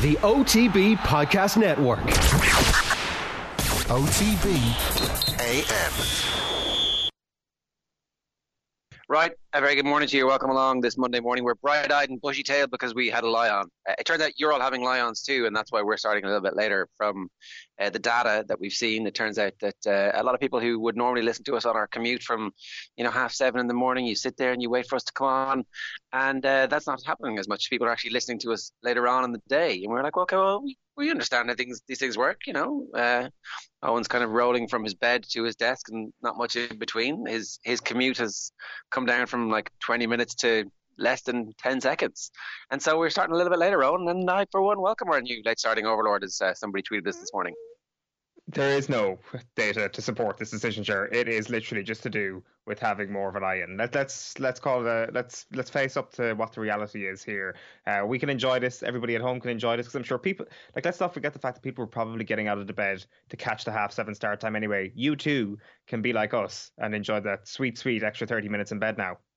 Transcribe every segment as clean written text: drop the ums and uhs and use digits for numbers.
the OTB Podcast Network. OTB AM. Right, a very good morning to you. Welcome along this Monday morning. We're bright-eyed and bushy-tailed because we had a lie-on. It turns out you're all having lie-ons too, and that's why we're starting a little bit later. From the data that we've seen, it turns out that a lot of people who would normally listen to us on our commute from 7:30 in the morning, you sit there and you wait for us to come on, and that's not happening as much. People are actually listening to us later on in the day, and we're like, okay, well, we understand how these things work, Owen's kind of rolling from his bed to his desk and not much in between. His commute has come down from like 20 minutes to less than 10 seconds. And so we're starting a little bit later, Owen, and I, for one, welcome our new late starting overlord, as somebody tweeted us this morning. There is no data to support this decision, sure. It is literally just to do with having more of an eye in. Let's call it let's face up to what the reality is here. We can enjoy this. Everybody at home can enjoy this because I'm sure people let's not forget the fact that people were probably getting out of the bed to catch the 7:30 start time anyway. You too can be like us and enjoy that sweet extra 30 minutes in bed now.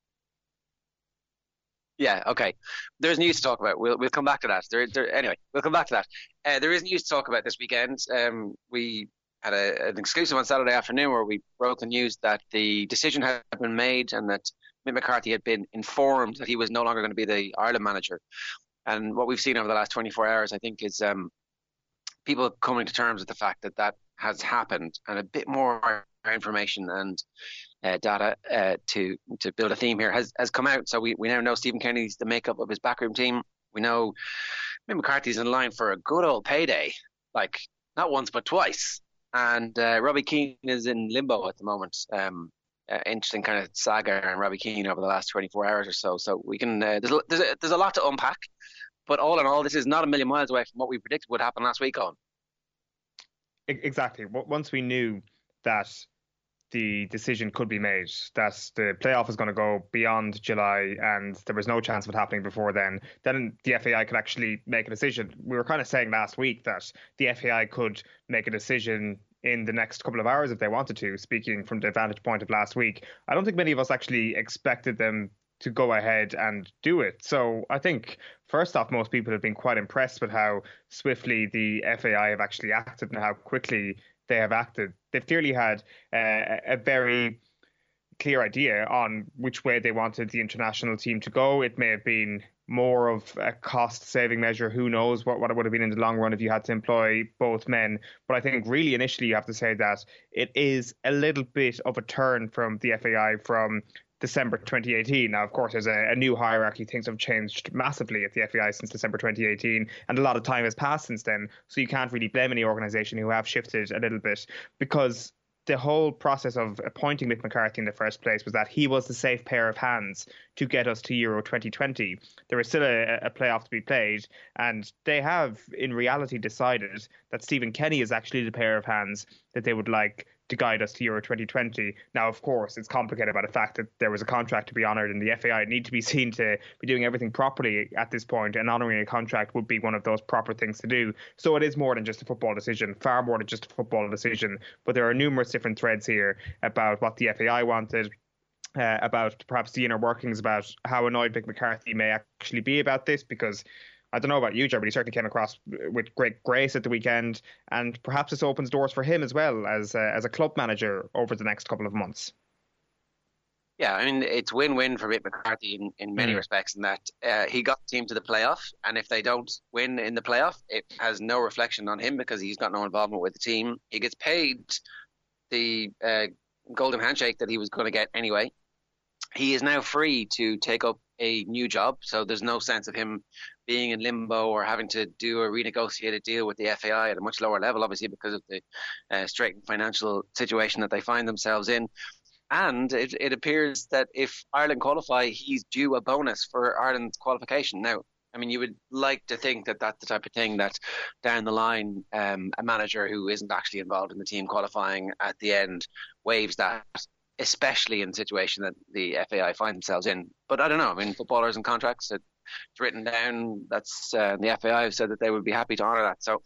Yeah, okay. There's news to talk about. We'll come back to that. Anyway, we'll come back to that. There is news to talk about this weekend. We had an exclusive on Saturday afternoon where we broke the news that the decision had been made and that Mick McCarthy had been informed that he was no longer going to be the Ireland manager. And what we've seen over the last 24 hours, I think, is people coming to terms with the fact that that has happened, and a bit more information and data to build a theme here has come out. So we now know Stephen Kennedy's the makeup of his backroom team. We know Mick McCarthy's in line for a good old payday, like not once but twice. And Robbie Keane is in limbo at the moment. Interesting kind of saga on Robbie Keane over the last 24 hours or so. So we can there's a lot to unpack. But all in all, this is not a million miles away from what we predicted would happen last week, on. Exactly. Once we knew that the decision could be made, that the playoff was going to go beyond July and there was no chance of it happening before then the FAI could actually make a decision. We were kind of saying last week that the FAI could make a decision in the next couple of hours if they wanted to, speaking from the vantage point of last week. I don't think many of us actually expected them to go ahead and do it. So I think, first off, most people have been quite impressed with how swiftly the FAI have actually acted and how quickly they have acted. They've clearly had a very clear idea on which way they wanted the international team to go. It may have been more of a cost-saving measure. Who knows what it would have been in the long run if you had to employ both men. But I think really initially you have to say that it is a little bit of a turn from the FAI from December 2018. Now, of course, there's a new hierarchy. Things have changed massively at the FAI since December 2018, and a lot of time has passed since then. So you can't really blame any organisation who have shifted a little bit, because the whole process of appointing Mick McCarthy in the first place was that he was the safe pair of hands to get us to Euro 2020. There was still a playoff to be played, and they have, in reality, decided that Stephen Kenny is actually the pair of hands that they would like to guide us to Euro 2020. Now, of course, it's complicated by the fact that there was a contract to be honoured, and the FAI need to be seen to be doing everything properly at this point, and honouring a contract would be one of those proper things to do. So it is more than just a football decision, far more than just a football decision. But there are numerous different threads here about what the FAI wanted, about perhaps the inner workings, about how annoyed Mick McCarthy may actually be about this, because I don't know about you, Joe, but he certainly came across with great grace at the weekend, and perhaps this opens doors for him as well as a club manager over the next couple of months. Yeah, I mean, it's win-win for Mick McCarthy in many respects, in that he got the team to the playoff, and if they don't win in the playoff, it has no reflection on him because he's got no involvement with the team. He gets paid the golden handshake that he was going to get anyway. He is now free to take up a new job, so there's no sense of him being in limbo or having to do a renegotiated deal with the FAI at a much lower level, obviously because of the straitened financial situation that they find themselves in. And it appears that if Ireland qualify, he's due a bonus for Ireland's qualification. Now, I mean, you would like to think that that's the type of thing that down the line, a manager who isn't actually involved in the team qualifying at the end waives that, especially in the situation that the FAI find themselves in. But I don't know. I mean, footballers and contracts, it's written down. That's the FAI have said that they would be happy to honour that. So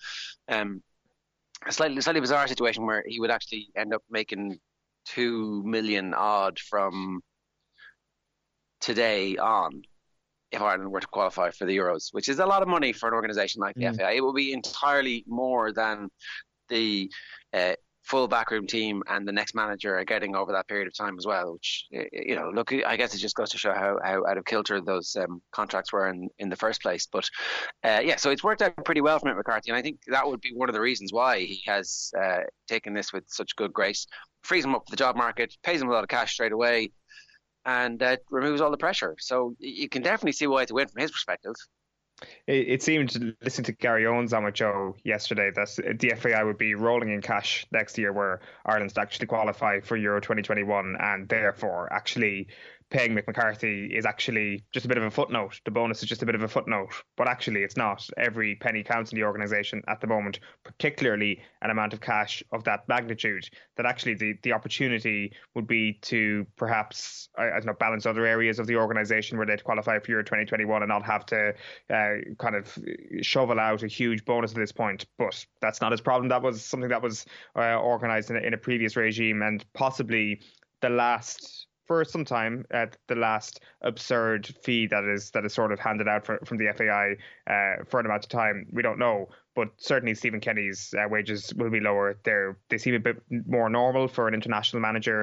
a slightly bizarre situation where he would actually end up making 2 million odd from today on. if Ireland were to qualify for the Euros, which is a lot of money for an organisation like the FAI. It will be entirely more than the full backroom team and the next manager are getting over that period of time as well, which, look, I guess it just goes to show how out of kilter those contracts were in the first place. But so it's worked out pretty well for Mick McCarthy, and I think that would be one of the reasons why he has taken this with such good grace. Frees him up for the job market, pays him a lot of cash straight away, and removes all the pressure. So you can definitely see why it's a win from his perspective. It seemed, listening to Gary Owens on with Joe yesterday, that the FAI would be rolling in cash next year were Ireland to actually qualify for Euro 2021, and therefore actually paying Mick McCarthy is actually just a bit of a footnote. The bonus is just a bit of a footnote, but actually it's not. Every penny counts in the organisation at the moment, particularly an amount of cash of that magnitude, that actually the opportunity would be to perhaps, I don't know, balance other areas of the organisation where they'd qualify for Euro 2021 and not have to kind of shovel out a huge bonus at this point. But that's not his problem. That was something that was organised in a previous regime, and possibly for some time, the last absurd fee that is sort of handed out from the FAI for an amount of time. We don't know, but certainly Stephen Kenny's wages will be lower. They seem a bit more normal for an international manager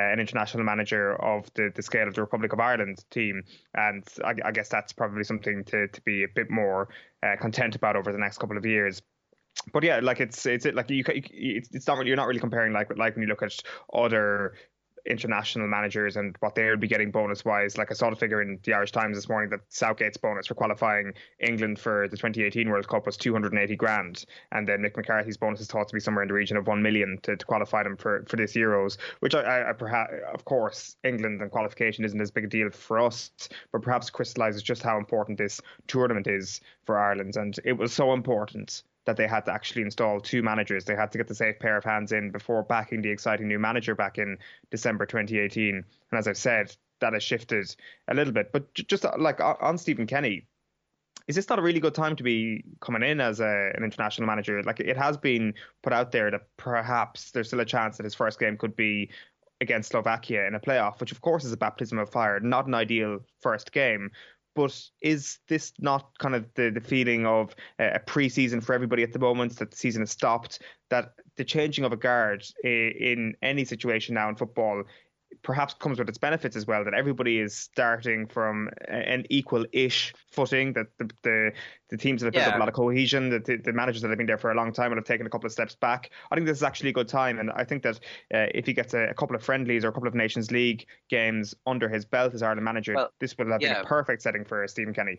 of the scale of the Republic of Ireland team, and I guess that's probably something to be a bit more content about over the next couple of years. But yeah, like it's like it's not really, you're not really comparing like when you look at other international managers and what they would be getting bonus wise. Like I saw the figure in the Irish Times this morning that Southgate's bonus for qualifying England for the 2018 World Cup was 280 grand, and then Mick McCarthy's bonus is thought to be somewhere in the region of 1 million to qualify them for this Euros, which I perhaps, of course, England and qualification isn't as big a deal for us, but perhaps crystallises just how important this tournament is for Ireland. And it was so important that they had to actually install two managers. They had to get the safe pair of hands in before backing the exciting new manager back in December 2018. And as I've said, that has shifted a little bit. But just like on Stephen Kenny, is this not a really good time to be coming in as an international manager? Like, it has been put out there that perhaps there's still a chance that his first game could be against Slovakia in a playoff, which of course is a baptism of fire, not an ideal first game. But is this not kind of the feeling of a pre-season for everybody at the moment, that the season has stopped, that the changing of a guard in any situation now in football perhaps comes with its benefits as well, that everybody is starting from an equal-ish footing, that the teams that have built up a lot of cohesion, that the managers that have been there for a long time and have taken a couple of steps back. I think this is actually a good time, and I think that if he gets a couple of friendlies or a couple of Nations League games under his belt as Ireland manager, this would have been a perfect setting for Stephen Kenny.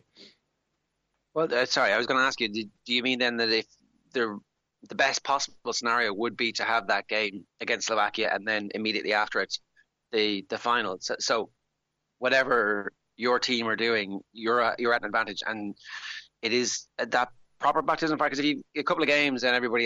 Well, sorry, I was going to ask you, do you mean then that if the best possible scenario would be to have that game against Slovakia and then immediately after it the final, so whatever your team are doing, you're at an advantage, and it is that proper baptism of fire, because if you a couple of games and everybody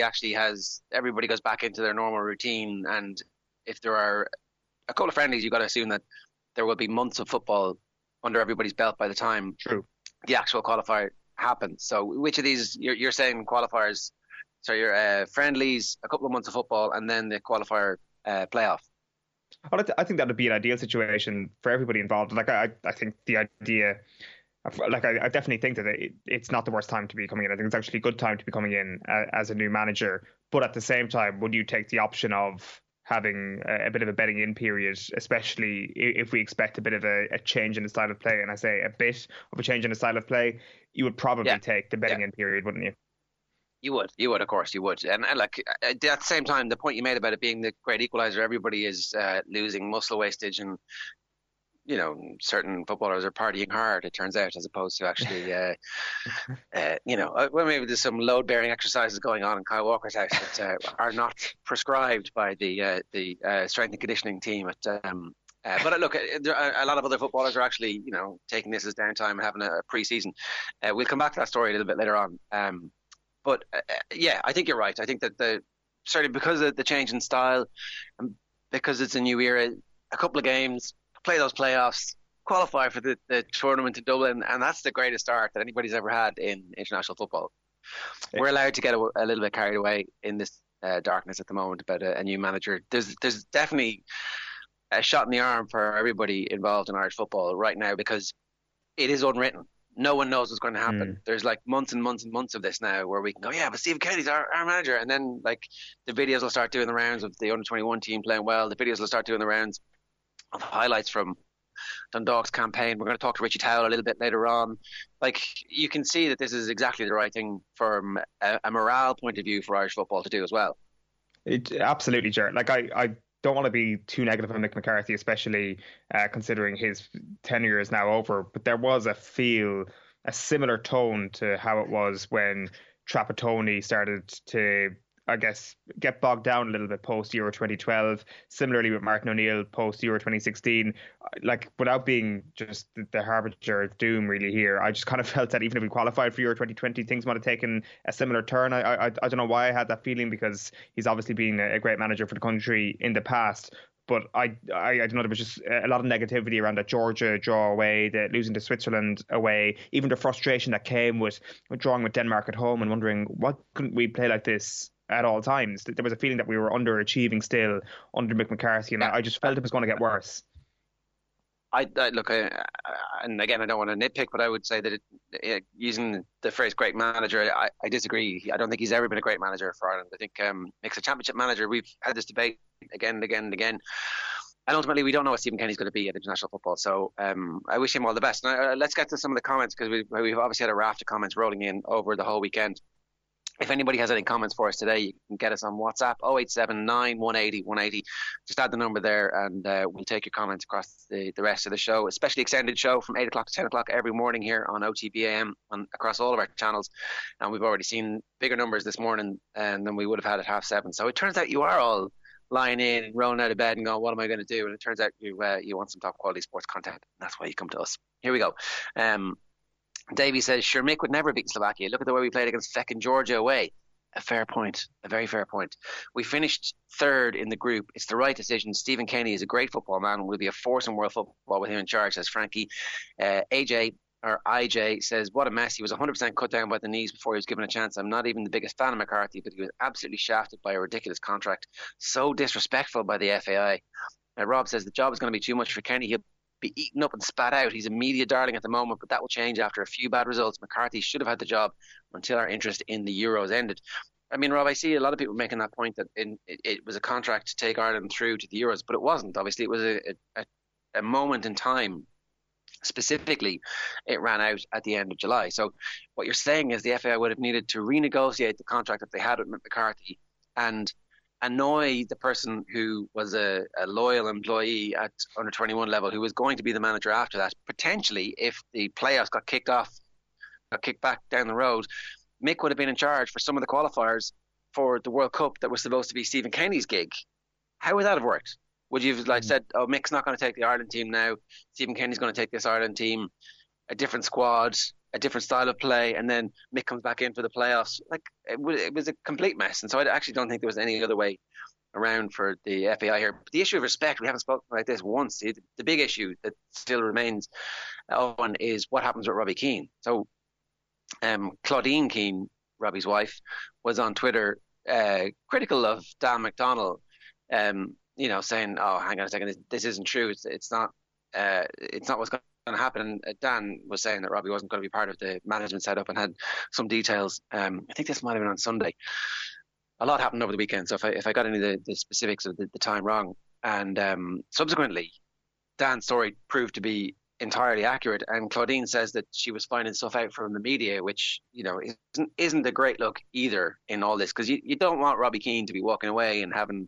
goes back into their normal routine, and if there are a couple of friendlies, you've got to assume that there will be months of football under everybody's belt by the time the actual qualifier happens. So which of these you're saying qualifiers, so your friendlies, a couple of months of football, and then the qualifier playoff? Well, I think that would be an ideal situation for everybody involved. Like I think the idea, like I definitely think that it's not the worst time to be coming in. I think it's actually a good time to be coming in as a new manager. But at the same time, would you take the option of having a bit of a bedding in period, especially if we expect a bit of a change in the style of play? And I say a bit of a change in the style of play, you would probably take the bedding in period, wouldn't you? You would, of course, you would. And like at the same time, the point you made about it being the great equalizer, everybody is losing muscle wastage, and certain footballers are partying hard, it turns out, as opposed to actually, well, maybe there's some load-bearing exercises going on in Kyle Walker's house that are not prescribed by the strength and conditioning team at. But look, a lot of other footballers are actually, taking this as downtime and having a pre-season. We'll come back to that story a little bit later on. But I think you're right. I think that certainly because of the change in style, and because it's a new era, a couple of games, play those playoffs, qualify for the tournament in Dublin, and that's the greatest start that anybody's ever had in international football. We're allowed to get a little bit carried away in this darkness at the moment about a new manager. There's definitely a shot in the arm for everybody involved in Irish football right now, because it is unwritten. No one knows what's going to happen. There's like months and months and months of this now where we can go, yeah, but Stephen Kenny's our manager. And then like the videos will start doing the rounds of the under-21 team playing well. The videos will start doing the rounds of highlights from Dundalk's campaign. We're going to talk to Richie Towell a little bit later on. Like, you can see that this is exactly the right thing from a morale point of view for Irish football to do as well. Absolutely, Jared. Like, I don't want to be too negative on Mick McCarthy, especially considering his tenure is now over. But there was a similar tone to how it was when Trapattoni started to, I guess, get bogged down a little bit post Euro 2012. Similarly with Martin O'Neill post Euro 2016. Like, without being just the harbinger of doom really here, I just kind of felt that even if we qualified for Euro 2020, things might have taken a similar turn. I don't know why I had that feeling, because he's obviously been a great manager for the country in the past. But I don't know, there was just a lot of negativity around that Georgia draw away, the losing to Switzerland away, even the frustration that came with drawing with Denmark at home and wondering, what couldn't we play like this at all times? There was a feeling that we were underachieving still under Mick McCarthy, and I just felt it was going to get worse. I look, and again, I don't want to nitpick, but I would say that using the phrase "great manager," I disagree. I don't think he's ever been a great manager for Ireland. I think Mick's a championship manager. We've had this debate again and again and again, and ultimately, we don't know what Stephen Kenny's going to be at international football. So I wish him all the best. Now, let's get to some of the comments, because we've obviously had a raft of comments rolling in over the whole weekend. If anybody has any comments for us today, you can get us on WhatsApp, 0879 180 180. Just add the number there, and we'll take your comments across the rest of the show, especially extended show from 8 o'clock to 10 o'clock every morning here on OTBAM across all of our channels. And we've already seen bigger numbers this morning than we would have had at 7:30. So it turns out you are all lying in, rolling out of bed and going, what am I going to do? And it turns out you want some top quality sports content. That's why you come to us. Here we go. Davey says, sure, Mick would never beat Slovakia. Look at the way we played against feckin' Georgia away. A fair point. A very fair point. We finished third in the group. It's the right decision. Stephen Kenny is a great football man and will be a force in world football with him in charge, says Frankie. IJ says, what a mess. He was 100% cut down by the knees before he was given a chance. I'm not even the biggest fan of McCarthy, but he was absolutely shafted by a ridiculous contract. So disrespectful by the FAI. Rob says, the job is going to be too much for Kenny. He'll be eaten up and spat out. He's a media darling at the moment, but that will change after a few bad results. McCarthy should have had the job until our interest in the Euros ended. I mean, Rob, I see a lot of people making that point that it was a contract to take Ireland through to the Euros, but it wasn't. Obviously, it was a moment in time. Specifically, it ran out at the end of July. So what you're saying is the FAI would have needed to renegotiate the contract that they had with McCarthy and annoy the person who was a loyal employee at under 21 level, who was going to be the manager after that. Potentially, if the playoffs got kicked back down the road, Mick would have been in charge for some of the qualifiers for the World Cup that was supposed to be Stephen Kenny's gig. How would that have worked? Would you have said, oh, Mick's not going to take the Ireland team now, Stephen Kenny's going to take this Ireland team, a different squad, a different style of play, and then Mick comes back in for the playoffs? Like, it was a complete mess. And so I actually don't think there was any other way around for the FAI here. But the issue of respect, we haven't spoken like this once. The big issue that still remains, Owen, is what happens with Robbie Keane. So Claudine Keane, Robbie's wife, was on Twitter critical of Dan McDonnell, saying, oh, hang on a second, this isn't true. It's not what's going to happen. And Dan was saying that Robbie wasn't going to be part of the management setup and had some details. I think this might have been on Sunday. A lot happened over the weekend, so if I got any of the specifics of the time wrong. And subsequently, Dan's story proved to be entirely accurate, and Claudine says that she was finding stuff out from the media, which isn't a great look either in all this, because you don't want Robbie Keane to be walking away and having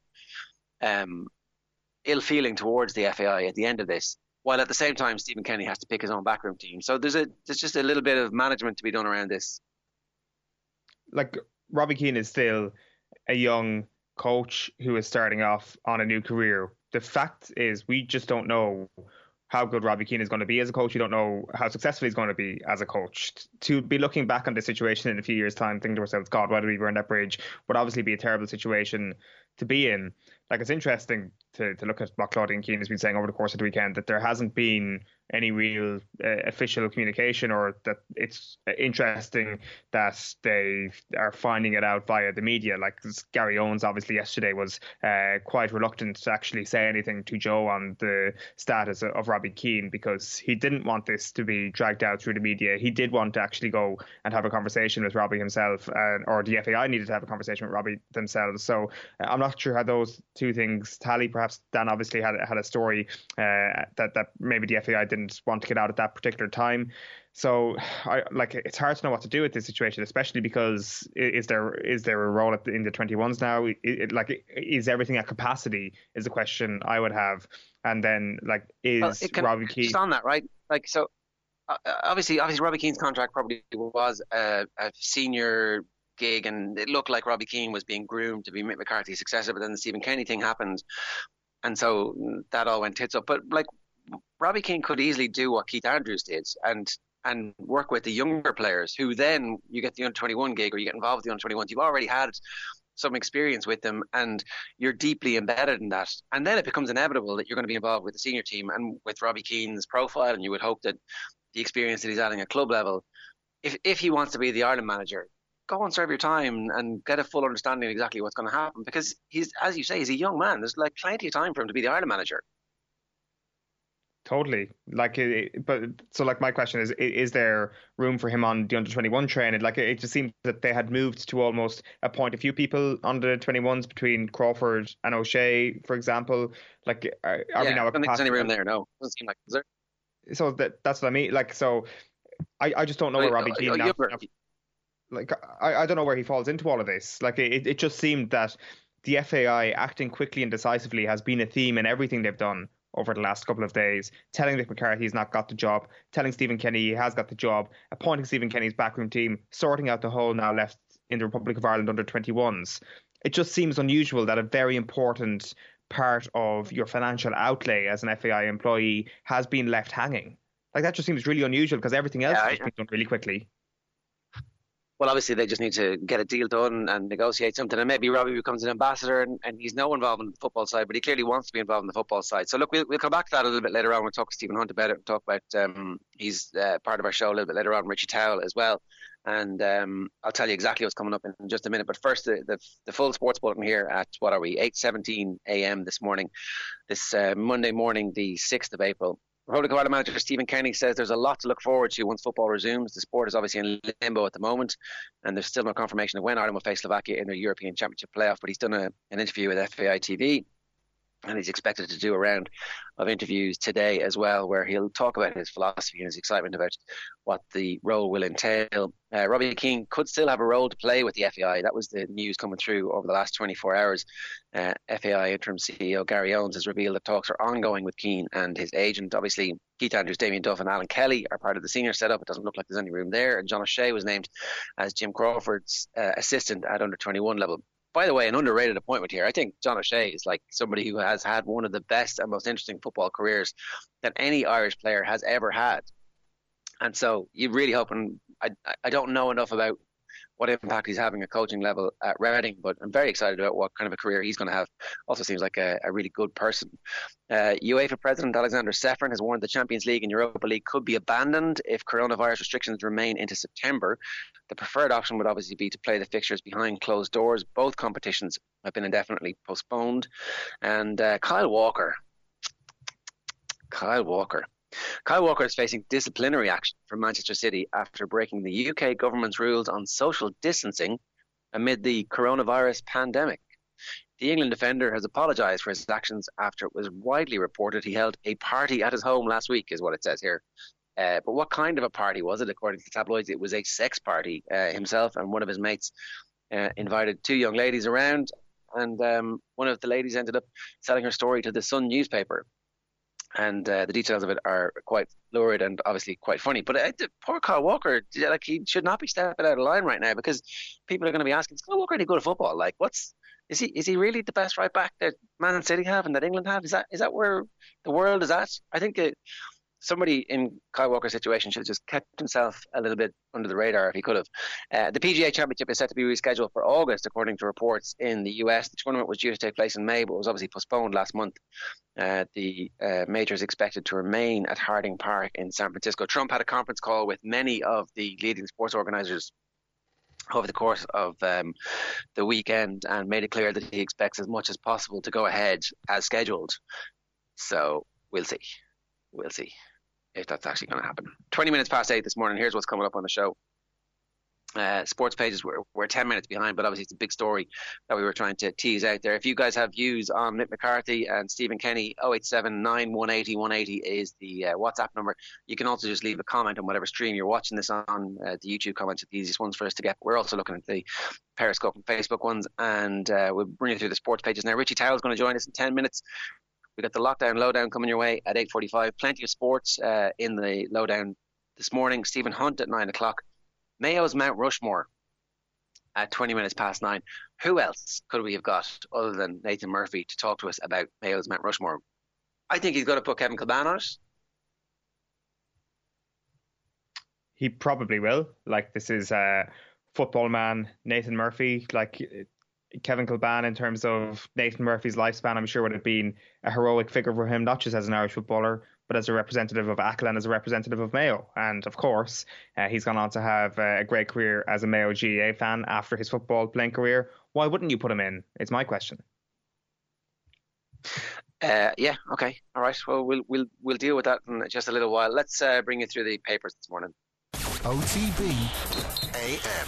ill feeling towards the FAI at the end of this, while at the same time Stephen Kenny has to pick his own backroom team. So there's just a little bit of management to be done around this. Like, Robbie Keane is still a young coach who is starting off on a new career. The fact is, we just don't know how good Robbie Keane is going to be as a coach. You don't know how successful he's going to be as a coach. To be looking back on this situation in a few years' time, thinking to ourselves, God, why did we burn that bridge, would obviously be a terrible situation to be in. like it's interesting to look at what Claudine Keane has been saying over the course of the weekend, that there hasn't been any real official communication, or that it's interesting that they are finding it out via the media. Like Gary Owens obviously yesterday was quite reluctant to actually say anything to Joe on the status of Robbie Keane, because he didn't want this to be dragged out through the media. He did want to actually go and have a conversation with Robbie himself, or the FAI needed to have a conversation with Robbie themselves. So I'm not sure how those two things tally. Perhaps Dan obviously had a story that maybe the FAI didn't want to get out at that particular time. So it's hard to know what to do with this situation, especially because is there a role in the 21s now? Is everything at capacity is the question I would have. And then Robbie Keane just on that, right? Obviously Robbie Keane's contract probably was a senior gig, and it looked like Robbie Keane was being groomed to be Mick McCarthy's successor, but then the Stephen Kenny thing happened, and so that all went tits up. But Robbie Keane could easily do what Keith Andrews did and work with the younger players, who then you get the under-21 gig, or you get involved with the under-21s. You've already had some experience with them and you're deeply embedded in that. And then it becomes inevitable that you're going to be involved with the senior team and with Robbie Keane's profile, and you would hope that the experience that he's adding at club level, if he wants to be the Ireland manager, go and serve your time and get a full understanding of exactly what's going to happen, because he's, as you say, he's a young man. There's plenty of time for him to be the Ireland manager. Totally. My question is there room for him on the under-21 train? It just seemed that they had moved to almost appoint a few people on the 21s between Crawford and O'Shea, for example. Are we now? I don't think there's any room there. No, doesn't seem like is there. So that's what I mean. I just don't know where Robbie Keane now. I don't know where he falls into all of this. It just seemed that the FAI acting quickly and decisively has been a theme in everything they've done over the last couple of days, telling Mick McCarthy he's not got the job, telling Stephen Kenny he has got the job, appointing Stephen Kenny's backroom team, sorting out the hole now left in the Republic of Ireland under 21s. It just seems unusual that a very important part of your financial outlay as an FAI employee has been left hanging. That just seems really unusual, because everything else has been done really quickly. Well, obviously they just need to get a deal done and negotiate something, and maybe Robbie becomes an ambassador, and he's no involved in the football side, but he clearly wants to be involved in the football side. So look, we'll come back to that a little bit later on. We'll talk to Stephen Hunt about it, talk about he's part of our show a little bit later on, Richie Towell as well, and I'll tell you exactly what's coming up in just a minute. But first, the full sports bulletin here at 8:17 a.m. this morning, this Monday morning, the 6th of April. Republic of Ireland manager Stephen Kenny says there's a lot to look forward to once football resumes. The sport is obviously in limbo at the moment, and there's still no confirmation of when Ireland will face Slovakia in their European Championship playoff. But he's done an interview with FAI TV, and he's expected to do a round of interviews today as well, where he'll talk about his philosophy and his excitement about what the role will entail. Robbie Keane could still have a role to play with the FAI. That was the news coming through over the last 24 hours. FAI interim CEO Gary Owens has revealed that talks are ongoing with Keane and his agent. Obviously, Keith Andrews, Damien Duff and Alan Kelly are part of the senior setup. It doesn't look like there's any room there. And John O'Shea was named as Jim Crawford's assistant at under-21 level. By the way, an underrated appointment here. I think John O'Shea is somebody who has had one of the best and most interesting football careers that any Irish player has ever had. And so you're really hoping, I don't know enough about what impact he's having at coaching level at Reading, but I'm very excited about what kind of a career he's going to have. Also seems like a really good person. UEFA President Alexander Seferin has warned the Champions League and Europa League could be abandoned if coronavirus restrictions remain into September. The preferred option would obviously be to play the fixtures behind closed doors. Both competitions have been indefinitely postponed. And Kyle Walker is facing disciplinary action from Manchester City after breaking the UK government's rules on social distancing amid the coronavirus pandemic. The England defender has apologised for his actions after it was widely reported he held a party at his home last week, is what it says here. But what kind of a party was it? According to the tabloids, it was a sex party. Himself and one of his mates invited two young ladies around, and one of the ladies ended up selling her story to the Sun newspaper. And the details of it are quite lurid and obviously quite funny. But poor Kyle Walker, he should not be stepping out of line right now, because people are going to be asking, is Kyle Walker any good at football? Is he really the best right back that Man City have and that England have? Is that where the world is at? I think somebody in Kyle Walker's situation should have just kept himself a little bit under the radar if he could have. The PGA Championship is set to be rescheduled for August, according to reports in the US. The tournament was due to take place in May, but was obviously postponed last month. The major is expected to remain at Harding Park in San Francisco. Trump had a conference call with many of the leading sports organizers over the course of the weekend and made it clear that he expects as much as possible to go ahead as scheduled. So we'll see. We'll see if that's actually going to happen. 20 minutes past 8 this morning. Here's what's coming up on the show. Sports pages, we're 10 minutes behind, but obviously it's a big story that we were trying to tease out there. If you guys have views on Mick McCarthy and Stephen Kenny, 087 180 180 is the WhatsApp number. You can also just leave a comment on whatever stream you're watching this on. The YouTube comments are the easiest ones for us to get. We're also looking at the Periscope and Facebook ones, and we'll bring you through the sports pages now. Richie Towell is going to join us in 10 minutes. We've got the lockdown lowdown coming your way at 8:45. Plenty of sports in the lowdown this morning. Stephen Hunt at 9 o'clock. Mayo's Mount Rushmore at 20 minutes past 9. Who else could we have got other than Nathan Murphy to talk to us about Mayo's Mount Rushmore? I think he's got to put Kevin Kilbane on it. He probably will. Like, this is football man Nathan Murphy. Like, Kevin Kilbane, in terms of Nathan Murphy's lifespan, I'm sure would have been a heroic figure for him, not just as an Irish footballer, but as a representative of Achill and as a representative of Mayo. And of course, he's gone on to have a great career as a Mayo GAA fan after his football playing career. Why wouldn't you put him in? It's my question. Yeah, okay, all right. Well, we'll deal with that in just a little while. Let's bring you through the papers this morning. OTB AM.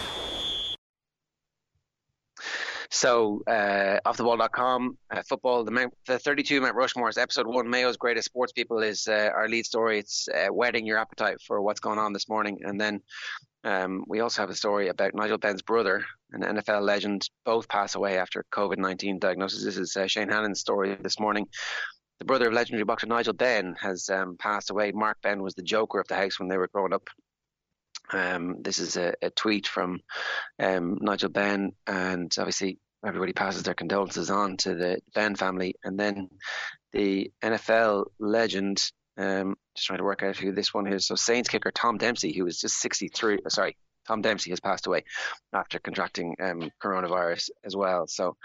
So, offtheball.com, football, the 32 Mount Rushmore's episode 1, Mayo's Greatest Sports People, is our lead story. It's whetting your appetite for what's going on this morning. And then we also have a story about Nigel Benn's brother, an NFL legend. Both pass away after COVID-19 diagnosis. This is Shane Hannon's story this morning. The brother of legendary boxer Nigel Benn has passed away. Mark Benn was the joker of the house when they were growing up. This is a tweet from Nigel Benn, and obviously everybody passes their condolences on to the Benn family. And then the NFL legend, just trying to work out who this one is. So Saints kicker Tom Dempsey, who was just 63. Sorry, Tom Dempsey has passed away after contracting coronavirus as well. So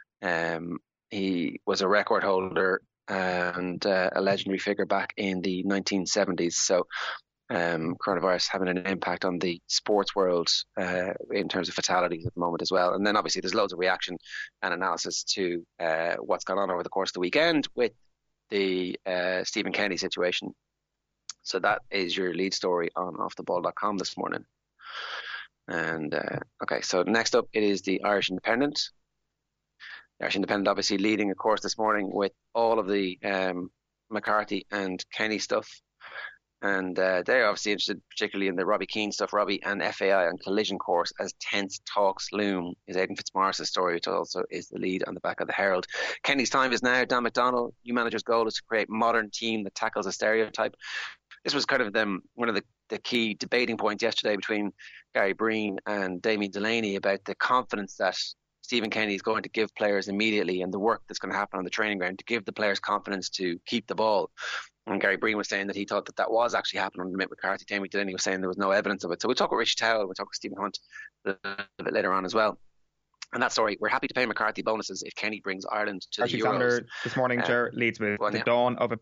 he was a record holder and a legendary figure back in the 1970s. So coronavirus having an impact on the sports world in terms of fatalities at the moment as well. And then obviously there's loads of reaction and analysis to what's gone on over the course of the weekend with the Stephen Kenny situation. So that is your lead story on offtheball.com this morning. And okay, so next up it is the Irish Independent. The Irish Independent obviously leading, of course, this morning with all of the McCarthy and Kenny stuff. And they're obviously interested particularly in the Robbie Keane stuff, Robbie and FAI on collision course as tense talks loom, is Aidan Fitzmaurice's story, which also is the lead on the back of the Herald. Kenny's time is now. Dan McDonnell, new manager's goal is to create a modern team that tackles a stereotype. This was kind of one of the key debating points yesterday between Gary Breen and Damien Delaney about the confidence that Stephen Kenny is going to give players immediately and the work that's going to happen on the training ground to give the players confidence to keep the ball. And Gary Breen was saying that he thought that was actually happening under Mick McCarthy. Damien Delaney was saying there was no evidence of it. So we'll talk with Richie Towell, we'll talk with Stephen Hunt a bit later on as well. And that story, we're happy to pay McCarthy bonuses if Kenny brings Ireland to the Euros. Alexander this morning, Ger, leads with the dawn of a...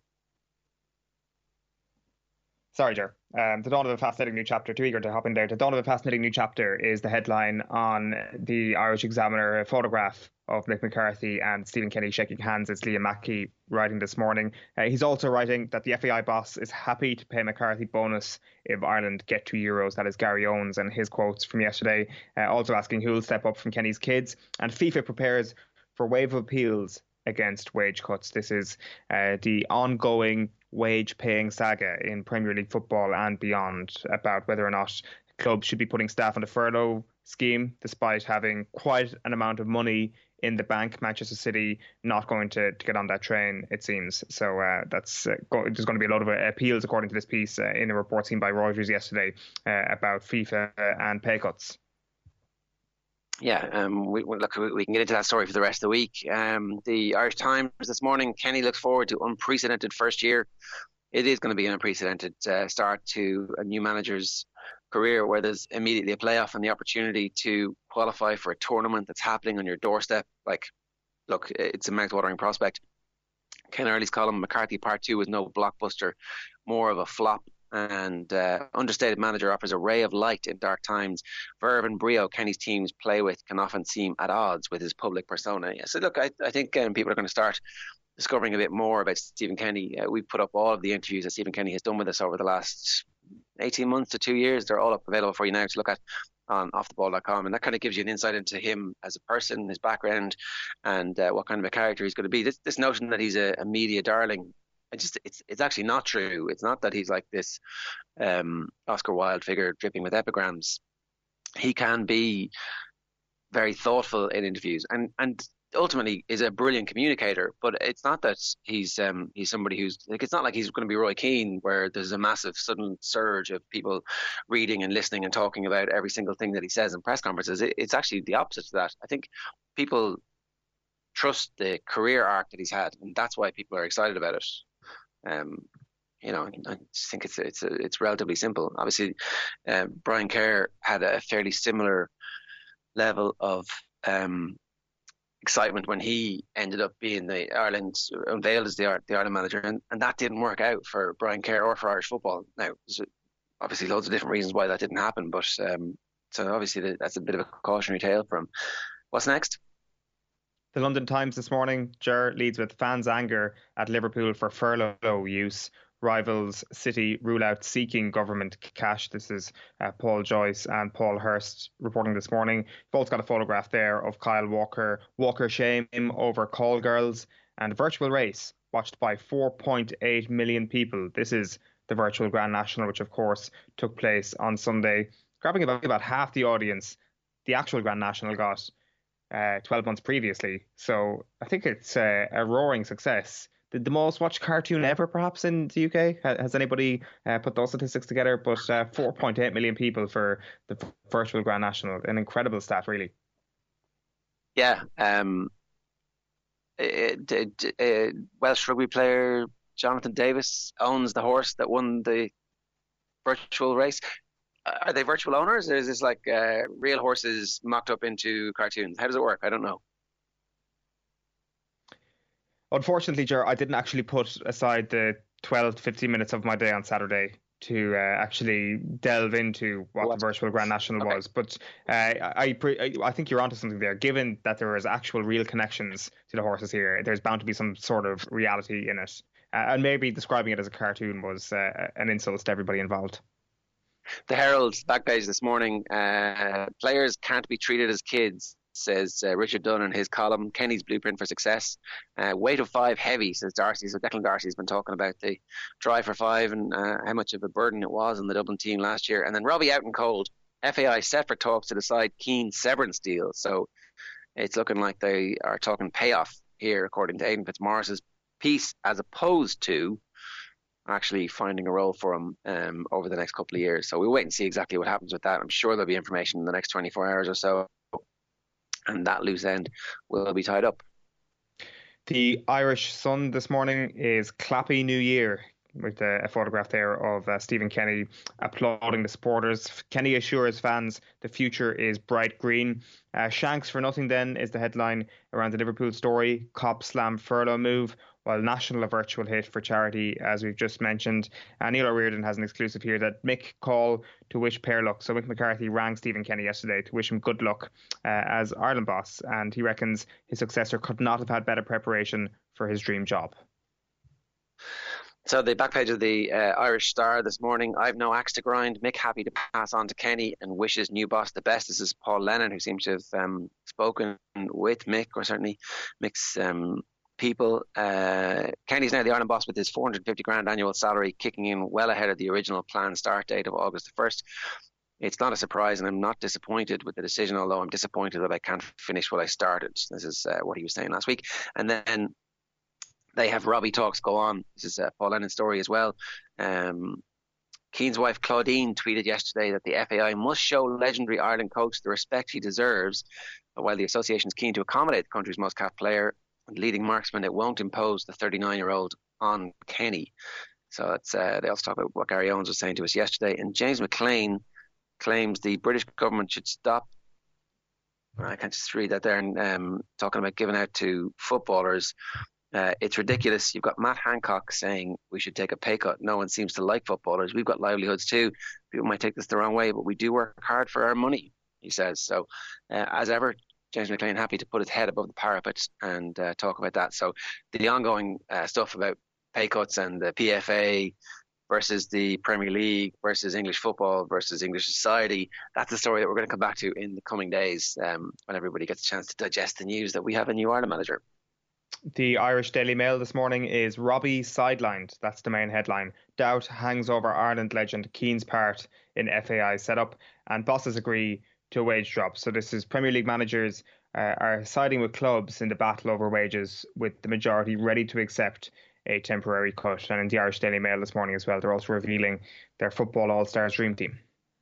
Sorry, Ger. The dawn of a fascinating new chapter. Too eager to hop in there. The dawn of a fascinating new chapter is the headline on the Irish Examiner, a photograph of Mick McCarthy and Stephen Kenny shaking hands. It's Liam Mackey writing this morning. He's also writing that the FAI boss is happy to pay McCarthy bonus if Ireland get to Euros. That is Gary Owens and his quotes from yesterday. Also asking who will step up from Kenny's kids. And FIFA prepares for wave of appeals against wage cuts. This is the ongoing wage-paying saga in Premier League football and beyond about whether or not clubs should be putting staff on a furlough scheme despite having quite an amount of money in the bank. Manchester City not going to get on that train, it seems. So there's going to be a lot of appeals, according to this piece in a report seen by Reuters yesterday about FIFA and pay cuts. Yeah, we can get into that story for the rest of the week. The Irish Times this morning, Kenny looks forward to unprecedented first year it is going to be an unprecedented start to a new manager's career, where there's immediately a playoff and the opportunity to qualify for a tournament that's happening on your doorstep. Like, look, it's a mouth-watering prospect. Ken Early's column, McCarthy Part 2 was no blockbuster, more of a flop. And understated manager offers a ray of light in dark times. Verve and brio Kenny's teams play with can often seem at odds with his public persona. Yeah, so look, I think people are going to start discovering a bit more about Stephen Kenny. We've put up all of the interviews that Stephen Kenny has done with us over the last 18 months to 2 years. They're all up available for you now to look at on offtheball.com, and that kind of gives you an insight into him as a person, his background, and what kind of a character he's going to be. This notion that he's a media darling, it's actually not true. It's not that he's like this Oscar Wilde figure dripping with epigrams. He can be very thoughtful in interviews, and ultimately is a brilliant communicator. But it's not that he's somebody who's like, it's not like he's going to be Roy Keane, where there's a massive sudden surge of people reading and listening and talking about every single thing that he says in press conferences. It's actually the opposite to that. I think people trust the career arc that he's had, and that's why people are excited about it. I just think it's relatively simple. Obviously, Brian Kerr had a fairly similar level of excitement when he ended up being unveiled as the Ireland manager, and that didn't work out for Brian Kerr or for Irish football. Now, there's obviously loads of different reasons why that didn't happen, but so obviously that's a bit of a cautionary tale for him. What's next? The London Times this morning, Ger leads with fans' anger at Liverpool for furlough use. Rivals City rule out seeking government cash. This is Paul Joyce and Paul Hurst reporting this morning. You've also got a photograph there of Kyle Walker. Walker shame over call girls, and a virtual race watched by 4.8 million people. This is the virtual Grand National, which of course took place on Sunday, grabbing about half the audience the actual Grand National got 12 months previously. So I think it's a roaring success. The most watched cartoon ever, perhaps, in the UK. Has anybody put those statistics together? But 4.8 million people for the virtual Grand National. An incredible stat, really. Yeah. Welsh rugby player Jonathan Davis owns the horse that won the virtual race. Are they virtual owners, or is this like real horses mocked up into cartoons? How does it work? I don't know. Unfortunately, Ger, I didn't actually put aside the 12 to 15 minutes of my day on Saturday to actually delve into what the virtual Grand National was. But I think you're onto something there. Given that there is actual real connections to the horses here, there's bound to be some sort of reality in it. And maybe describing it as a cartoon was an insult to everybody involved. The Herald's back page this morning, players can't be treated as kids, says Richard Dunn in his column. Kenny's blueprint for success. Weight of 5 heavy, says Darcy. So Declan Darcy's been talking about the drive for 5 and how much of a burden it was on the Dublin team last year. And then Robbie out and cold. FAI set for talks to decide Keane's severance deal. So it's looking like they are talking payoff here, according to Aidan Fitzmaurice's piece, as opposed to actually finding a role for him over the next couple of years. So we'll wait and see exactly what happens with that. I'm sure there'll be information in the next 24 hours or so, and that loose end will be tied up. The Irish Sun this morning is Clappy New Year, with a photograph there of Stephen Kenny applauding the supporters. Kenny assures fans the future is bright green. Shanks for nothing then is the headline around the Liverpool story. Cop slam furlough move, while National a virtual hit for charity, as we've just mentioned. Neil O'Riordan has an exclusive here that Mick call to wish pair luck. So Mick McCarthy rang Stephen Kenny yesterday to wish him good luck as Ireland boss, and he reckons his successor could not have had better preparation for his dream job. So the back page of the Irish Star this morning, I've no axe to grind. Mick happy to pass on to Kenny and wishes new boss the best. This is Paul Lennon, who seems to have spoken with Mick, or certainly Mick's people. Kenny's now the Ireland boss with his 450 grand annual salary kicking in well ahead of the original planned start date of August the 1st. It's not a surprise, and I'm not disappointed with the decision, although I'm disappointed that I can't finish what I started. This is what he was saying last week. And then they have Robbie talks go on. This is Paul Lennon's story as well. Keane's wife Claudine tweeted yesterday that the FAI must show legendary Ireland coach the respect he deserves. But while the association is keen to accommodate the country's most capped player and leading marksman, it won't impose the 39-year-old on Kenny. So it's they also talk about what Gary Owens was saying to us yesterday. And James McLean claims the British government should stop. I can't just read that there. And talking about giving out to footballers. It's ridiculous. You've got Matt Hancock saying we should take a pay cut. No one seems to like footballers. We've got livelihoods too. People might take this the wrong way, but we do work hard for our money, he says. So, as ever, James McLean happy to put his head above the parapet and talk about that. So the ongoing stuff about pay cuts and the PFA versus the Premier League versus English football versus English society, that's the story that we're going to come back to in the coming days when everybody gets a chance to digest the news that we have a new Ireland manager. The Irish Daily Mail this morning is Robbie sidelined. That's the main headline. Doubt hangs over Ireland legend Keane's part in FAI setup, and bosses agree to a wage drop. So this is Premier League managers are siding with clubs in the battle over wages, with the majority ready to accept a temporary cut. And in the Irish Daily Mail this morning as well, they're also revealing their Football All-Stars dream team.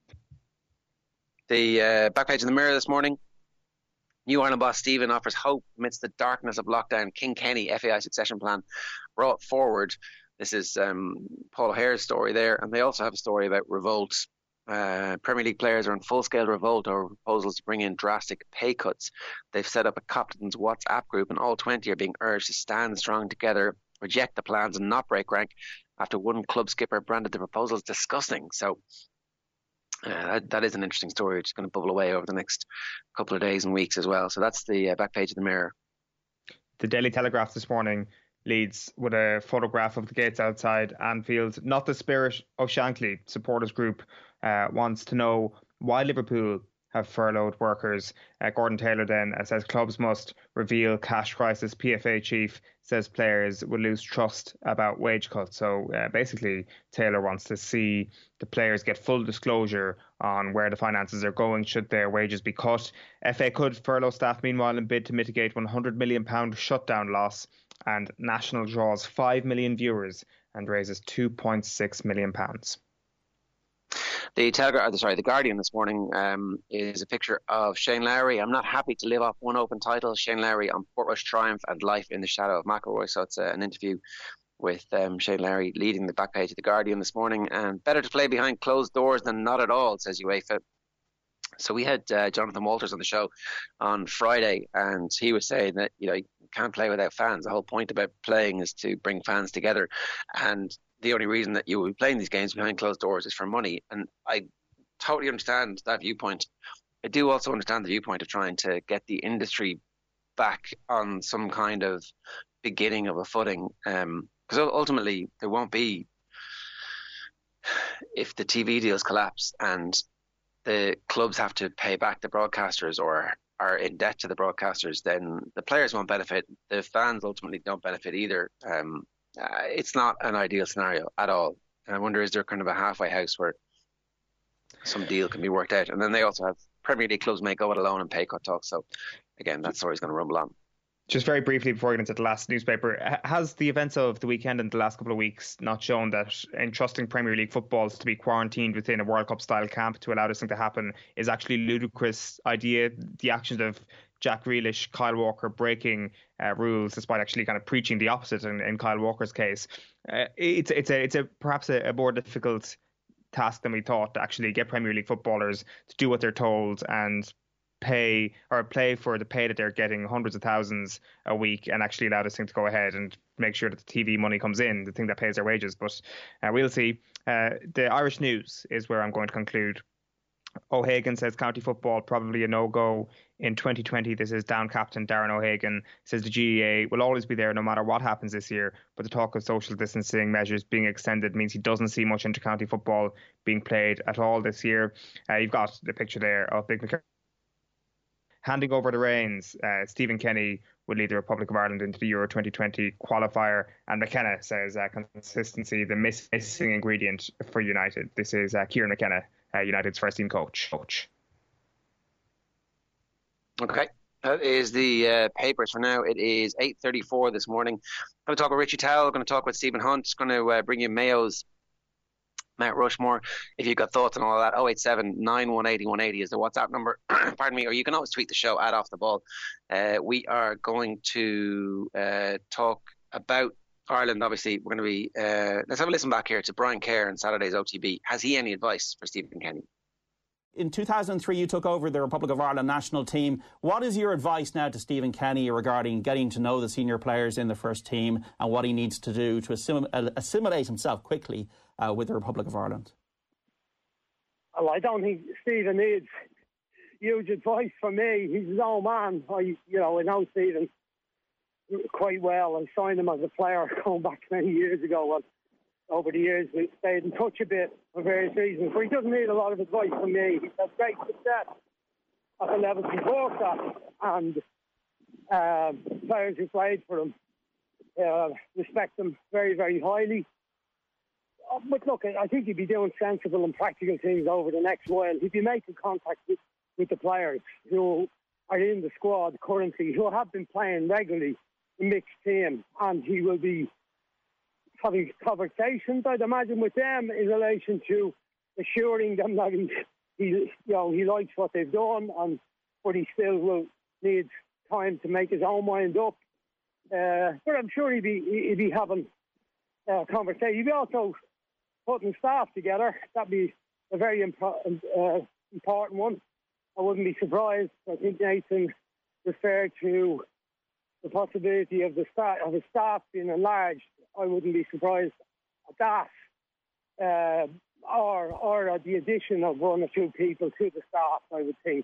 The back page of the Mirror this morning. New Ireland boss Stephen offers hope amidst the darkness of lockdown. King Kenny FAI succession plan brought forward. This is Paul O'Hare's story there. And they also have a story about revolt. Premier League players are in full-scale revolt over proposals to bring in drastic pay cuts. They've set up a captain's WhatsApp group, and all 20 are being urged to stand strong together, reject the plans and not break rank after one club skipper branded the proposals disgusting. So that is an interesting story, which is going to bubble away over the next couple of days and weeks as well. So that's the back page of the Mirror. The Daily Telegraph this morning leads with a photograph of the gates outside Anfield. Not the spirit of Shankly. Supporters group wants to know why Liverpool have furloughed workers. Gordon Taylor then says clubs must reveal cash crisis. PFA chief says players will lose trust about wage cuts. So basically, Taylor wants to see the players get full disclosure on where the finances are going should their wages be cut. FA could furlough staff meanwhile in bid to mitigate £100 million shutdown loss. And National draws 5 million viewers and raises £2.6 million. The Guardian this morning is a picture of Shane Lowry. I'm not happy to live off one open title. Shane Lowry on Portrush triumph and life in the shadow of McIlroy. So it's an interview with Shane Lowry leading the back page of the Guardian this morning. And better to play behind closed doors than not at all, says UEFA. So we had Jonathan Walters on the show on Friday, and he was saying that you can't play without fans. The whole point about playing is to bring fans together, and the only reason that you will be playing these games behind closed doors is for money. And I totally understand that viewpoint. I do also understand the viewpoint of trying to get the industry back on some kind of beginning of a footing, because ultimately there won't be, if the TV deals collapse and the clubs have to pay back the broadcasters or are in debt to the broadcasters, then the players won't benefit. The fans ultimately don't benefit either. It's not an ideal scenario at all. And I wonder, is there kind of a halfway house where some deal can be worked out? And then they also have Premier League clubs may go it alone and pay cut talks. So again, that story's going to rumble on. Just very briefly before we get into the last newspaper, has the events of the weekend and the last couple of weeks not shown that entrusting Premier League footballs to be quarantined within a World Cup style camp to allow this thing to happen is actually a ludicrous idea? The actions of Jack Grealish, Kyle Walker breaking rules despite actually kind of preaching the opposite in Kyle Walker's case. It's perhaps a more difficult task than we thought to actually get Premier League footballers to do what they're told and pay or play for the pay that they're getting, hundreds of thousands a week, and actually allow this thing to go ahead and make sure that the TV money comes in, the thing that pays their wages. But we'll see. The Irish News is where I'm going to conclude. O'Hagan says county football probably a no-go in 2020. This is Down captain Darren O'Hagan. Says the GEA will always be there no matter what happens this year, but the talk of social distancing measures being extended means he doesn't see much inter-county football being played at all this year. You've got the picture there of Big McCarthy handing over the reins. Stephen Kenny would lead the Republic of Ireland into the Euro 2020 qualifier, and McKenna says consistency, the missing ingredient for United. This is Kieran McKenna, United's first team coach. Okay, that is the papers for now. It is 8:34 this morning. I'm going to talk with Richie Towell, going to talk with Stephen Hunt, going to bring you Mayo's Mount Rushmore. If you've got thoughts on all of that, 087 918 180 is the WhatsApp number. Pardon me, or you can always tweet the show at Off the Ball. We are going to talk about Ireland, obviously, we're going to be. Let's have a listen back here to Brian Kerr on Saturday's OTB. Has he any advice for Stephen Kenny? In 2003, you took over the Republic of Ireland national team. What is your advice now to Stephen Kenny regarding getting to know the senior players in the first team and what he needs to do to assimilate himself quickly with the Republic of Ireland? Well, I don't think Stephen needs huge advice from me. He's his own man. I know Stephen quite well. I signed him as a player going back many years ago. And over the years, we stayed in touch a bit for various reasons. But he doesn't need a lot of advice from me. He's had great success at the levels he's worked at. And players who played for him respect him very, very highly. But look, I think he'd be doing sensible and practical things over the next while. He'd be making contact with the players who are in the squad currently, who have been playing regularly in mixed team, and he will be having conversations, I'd imagine, with them in relation to assuring them that he likes what they've done, but he still will need time to make his own mind up. But I'm sure he'd be having a conversation. He'd be also putting staff together. That'd be a very important one. I wouldn't be surprised. I think Nathan referred to the possibility of his staff being enlarged. I wouldn't be surprised at that, or the addition of one or two people to the staff, I would think.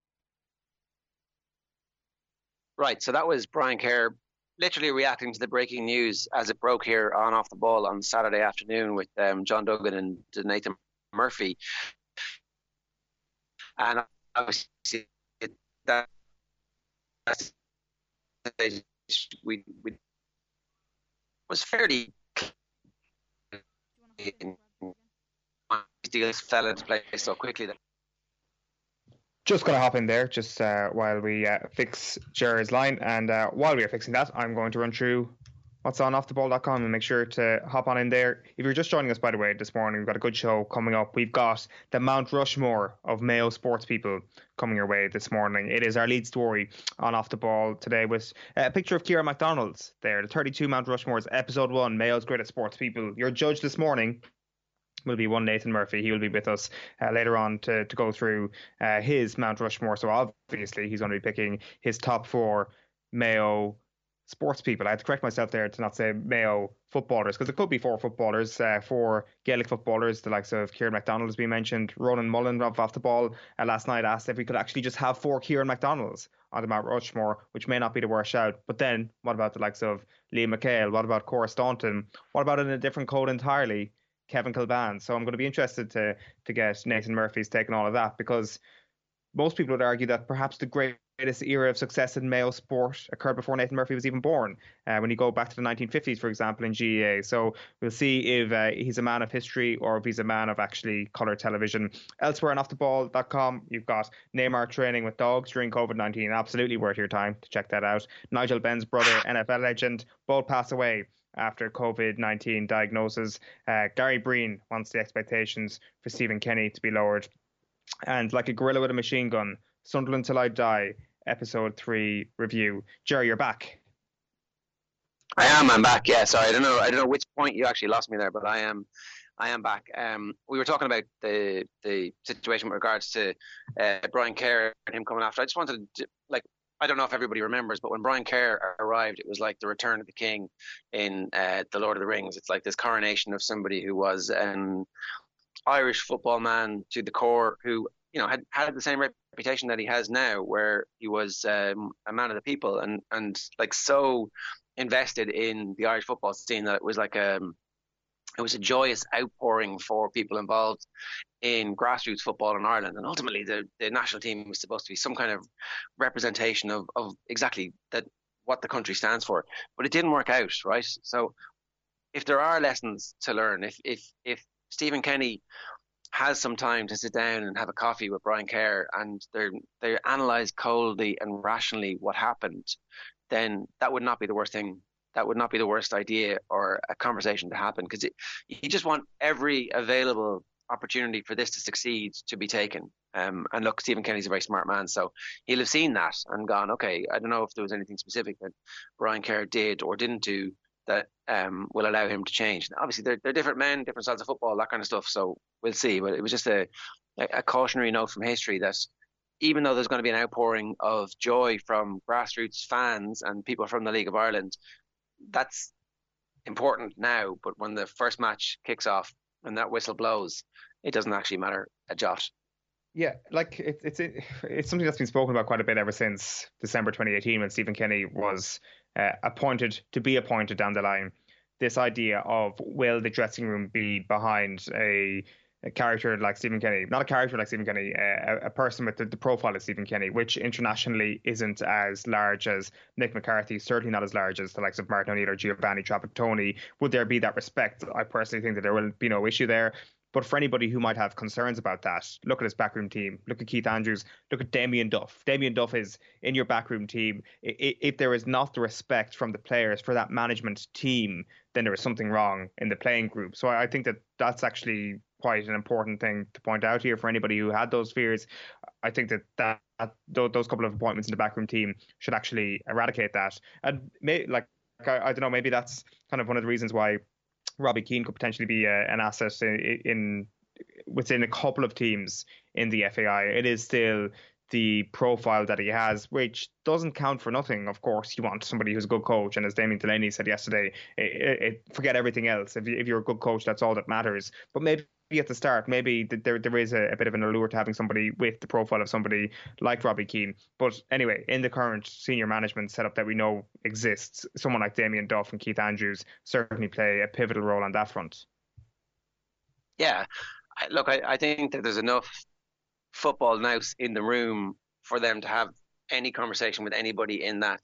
Right, so that was Brian Kerr literally reacting to the breaking news as it broke here on Off the Ball on Saturday afternoon with John Duggan and Nathan Murphy. And obviously that we was fairly deals fell into place so quickly that Just going to hop in there just while we fix Gerard's line. And while we are fixing that, I'm going to run through what's on offtheball.com and make sure to hop on in there. If you're just joining us, by the way, this morning, we've got a good show coming up. We've got the Mount Rushmore of Mayo sports people coming your way this morning. It is our lead story on Off the Ball today with a picture of Kieran MacDonald there. The 32 Mount Rushmores, episode 1, Mayo's Greatest Sports People. Your judge this morning will be one Nathan Murphy. He will be with us later on to go through his Mount Rushmore. So obviously he's going to be picking his top 4 Mayo sports people. I had to correct myself there to not say Mayo footballers, because it could be 4 footballers, 4 Gaelic footballers, the likes of Kieran MacDonald has been mentioned. Ronan Mullen of Off the Ball last night asked if we could actually just have 4 Kieran MacDonalds on the Mount Rushmore, which may not be the worst shout. But then what about the likes of Liam McHale? What about Cora Staunton? What about in a different code entirely, Kevin Kilban? So I'm going to be interested to get Nathan Murphy's take on all of that, because most people would argue that perhaps the greatest era of success in Mayo sport occurred before Nathan Murphy was even born, when you go back to the 1950s, for example, in GAA. So we'll see if he's a man of history or if he's a man of actually colour television. Elsewhere on offtheball.com, you've got Neymar training with dogs during COVID-19. Absolutely worth your time to check that out. Nigel Benn's brother, NFL legend, both pass away after COVID-19 diagnosis. Gary Breen wants the expectations for Stephen Kenny to be lowered. And like a gorilla with a machine gun, Sunderland Till I Die, episode 3 review. Jerry, you're back. I'm back. Yeah, sorry, I don't know which point you actually lost me there, but I am back. We were talking about the situation with regards to Brian Kerr and him coming after. I just wanted to, I don't know if everybody remembers, but when Brian Kerr arrived, it was like the return of the king in The Lord of the Rings. It's like this coronation of somebody who was an Irish football man to the core, who had the same reputation that he has now, where he was a man of the people and like so invested in the Irish football scene that it was like it was a joyous outpouring for people involved in grassroots football in Ireland. And ultimately the national team was supposed to be some kind of representation of exactly that, what the country stands for. But it didn't work out, right? So if there are lessons to learn, if Stephen Kenny has some time to sit down and have a coffee with Brian Kerr and they analyse coldly and rationally what happened, then that would not be the worst thing. That would not be the worst idea or a conversation to happen, because you just want every available opportunity for this to succeed to be taken. And look, Stephen Kenny's a very smart man, so he'll have seen that and gone, okay, I don't know if there was anything specific that Brian Kerr did or didn't do that will allow him to change. Obviously, they're different men, different styles of football, that kind of stuff. So we'll see. But it was just a cautionary note from history that even though there's going to be an outpouring of joy from grassroots fans and people from the League of Ireland, that's important now. But when the first match kicks off and that whistle blows, it doesn't actually matter a jot. Yeah, like it's something that's been spoken about quite a bit ever since December 2018 when Stephen Kenny was appointed down the line. This idea of, will the dressing room be behind a character like Stephen Kenny, not a character like Stephen Kenny, a person with the profile of Stephen Kenny, which internationally isn't as large as Mick McCarthy, certainly not as large as the likes of Martin O'Neill or Giovanni Trapattoni. Would there be that respect? I personally think that there will be no issue there. But for anybody who might have concerns about that, look at his backroom team. Look at Keith Andrews. Look at Damien Duff. Damien Duff is in your backroom team. If there is not the respect from the players for that management team, then there is something wrong in the playing group. So I think that that's actually quite an important thing to point out here for anybody who had those fears. I think that those couple of appointments in the backroom team should actually eradicate that. And I don't know, maybe that's kind of one of the reasons why Robbie Keane could potentially be an asset within a couple of teams in the FAI. It is still the profile that he has, which doesn't count for nothing. Of course, you want somebody who's a good coach, and as Damien Delaney said yesterday, forget everything else. If you're a good coach, that's all that matters. But maybe at the start, maybe there is a bit of an allure to having somebody with the profile of somebody like Robbie Keane. But anyway, in the current senior management setup that we know exists, someone like Damien Duff and Keith Andrews certainly play a pivotal role on that front. Yeah, I think that there's enough football nous in the room for them to have any conversation with anybody in that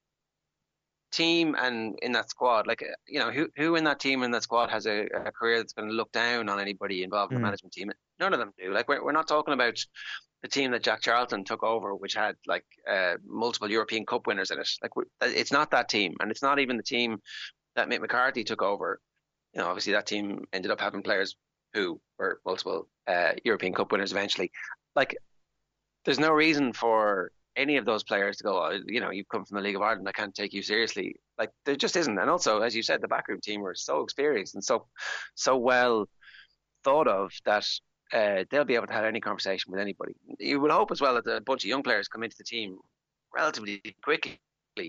team and in that squad. Like, you know, who in that team and that squad has a career that's going to look down on anybody involved in the management team? None of them do. Like, we're not talking about the team that Jack Charlton took over, which had like multiple European Cup winners in it. Like, it's not that team, and it's not even the team that Mick McCarthy took over. You know, obviously that team ended up having players who were multiple European Cup winners eventually. Like, there's no reason for any of those players to go, oh, you know, you've come from the League of Ireland, I can't take you seriously. Like, there just isn't. And also, as you said, the backroom team were so experienced and so well thought of that they'll be able to have any conversation with anybody. You would hope as well that a bunch of young players come into the team relatively quickly.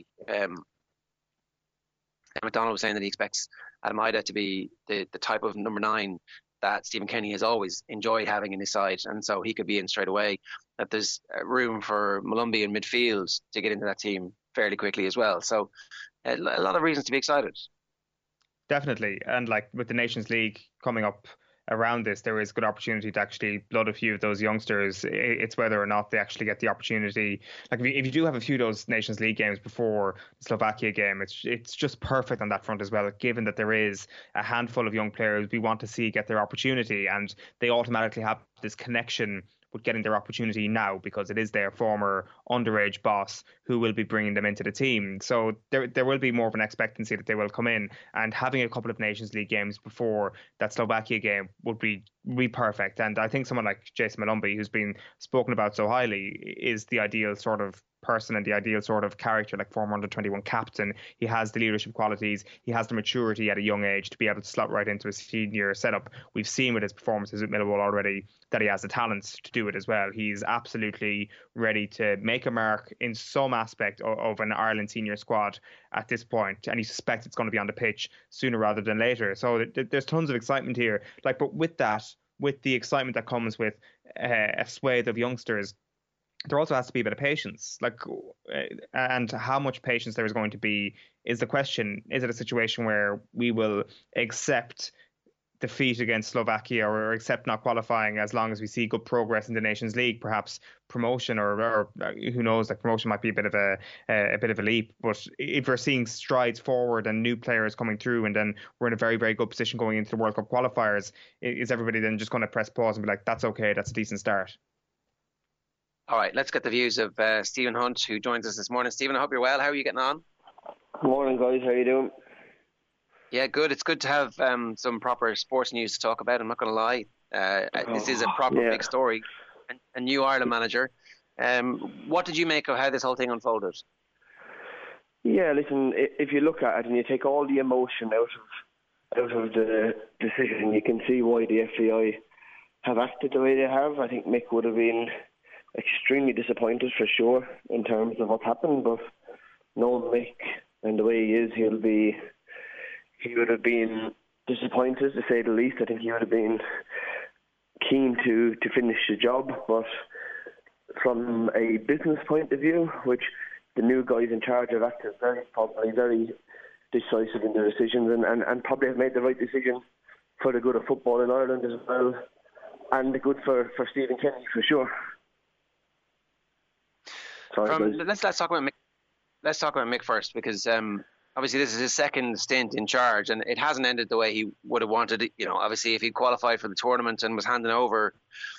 McDonald was saying that he expects Adam Ida to be the type of number 9 that Stephen Kenny has always enjoyed having in his side, and so he could be in straight away. That there's room for Molumby in midfield to get into that team fairly quickly as well. So a lot of reasons to be excited. Definitely. And like with the Nations League coming up around this, there is good opportunity to actually blood a few of those youngsters. It's whether or not they actually get the opportunity. Like if you do have a few of those Nations League games before the Slovakia game, it's just perfect on that front as well, given that there is a handful of young players we want to see get their opportunity, and they automatically have this connection with getting their opportunity now because it is their former underage boss who will be bringing them into the team. So there will be more of an expectancy that they will come in, and having a couple of Nations League games before that Slovakia game would be perfect. And I think someone like Jason Molumby, who's been spoken about so highly, is the ideal sort of person and the ideal sort of character, like former under-21 captain. He has the leadership qualities, he has the maturity at a young age to be able to slot right into a senior setup. We've seen with his performances at Millwall already that he has the talents to do it as well. He's absolutely ready to make a mark in some aspect of an Ireland senior squad at this point, and he suspects it's going to be on the pitch sooner rather than later. So there's tons of excitement here. Like, but with the excitement that comes with a swathe of youngsters, there also has to be a bit of patience. Like, and how much patience there is going to be is the question. Is it a situation where we will accept defeat against Slovakia or accept not qualifying as long as we see good progress in the Nations League, perhaps promotion or who knows, like promotion might be a bit of a leap. But if we're seeing strides forward and new players coming through, and then we're in a very, very good position going into the World Cup qualifiers, is everybody then just going to press pause and be like, that's okay, that's a decent start? All right, let's get the views of Stephen Hunt, who joins us this morning. Stephen, I hope you're well. How are you getting on? Good morning, guys. How are you doing? Yeah, good. It's good to have some proper sports news to talk about. I'm not going to lie. This is a proper big story. A new Ireland manager. What did you make of how this whole thing unfolded? Yeah, listen, if you look at it and you take all the emotion out of the decision, you can see why the FAI have acted the way they have. I think Mick would have been extremely disappointed for sure in terms of what happened, but knowing Mick and the way he is, he would have been disappointed, to say the least. I think he would have been keen to finish the job, but from a business point of view, which the new guys in charge have acted probably very decisive in their decisions and probably have made the right decision for the good of football in Ireland as well, and the good for Stephen Kenny for sure. Let's talk about Mick. Let's talk about Mick first, because obviously this is his second stint in charge, and it hasn't ended the way he would have wanted it. Obviously if he qualified for the tournament and was handing over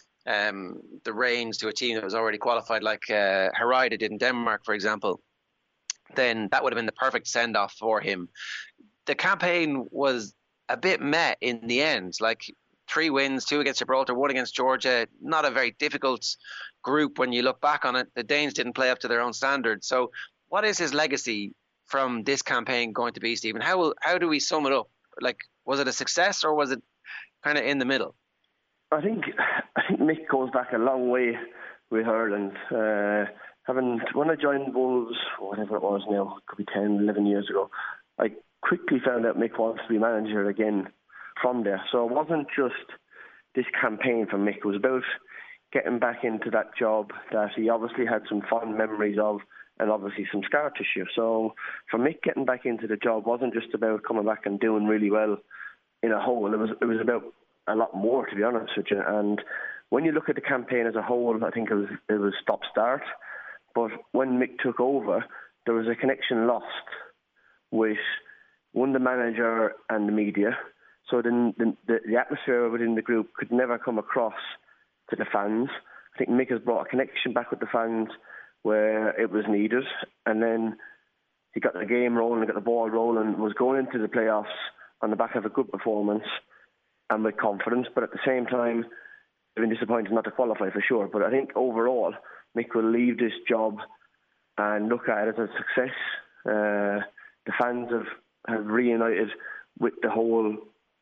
the reins to a team that was already qualified, like Herida did in Denmark, for example, then that would have been the perfect send-off for him. The campaign was a bit meh in the end. Like 3 wins, 2 against Gibraltar, 1 against Georgia. Not a very difficult group when you look back on it. The Danes didn't play up to their own standards. So what is his legacy from this campaign going to be, Stephen? How do we sum it up? Like, was it a success or was it kind of in the middle? I think Mick goes back a long way with Ireland. When I joined Wolves, whatever it was now, it could be 10, 11 years ago, I quickly found out Mick wants to be manager again from there. So it wasn't just this campaign for Mick. It was about getting back into that job that he obviously had some fond memories of and obviously some scar tissue. So for Mick, getting back into the job wasn't just about coming back and doing really well in a whole. It was about a lot more, to be honest with you. And when you look at the campaign as a whole, I think it was stop-start. But when Mick took over, there was a connection lost with the manager and the media. So the atmosphere within the group could never come across to the fans. I think Mick has brought a connection back with the fans where it was needed. And then he got the game rolling, got the ball rolling, was going into the playoffs on the back of a good performance and with confidence. But at the same time, I've been disappointed not to qualify for sure. But I think overall, Mick will leave this job and look at it as a success. The fans have reunited with the whole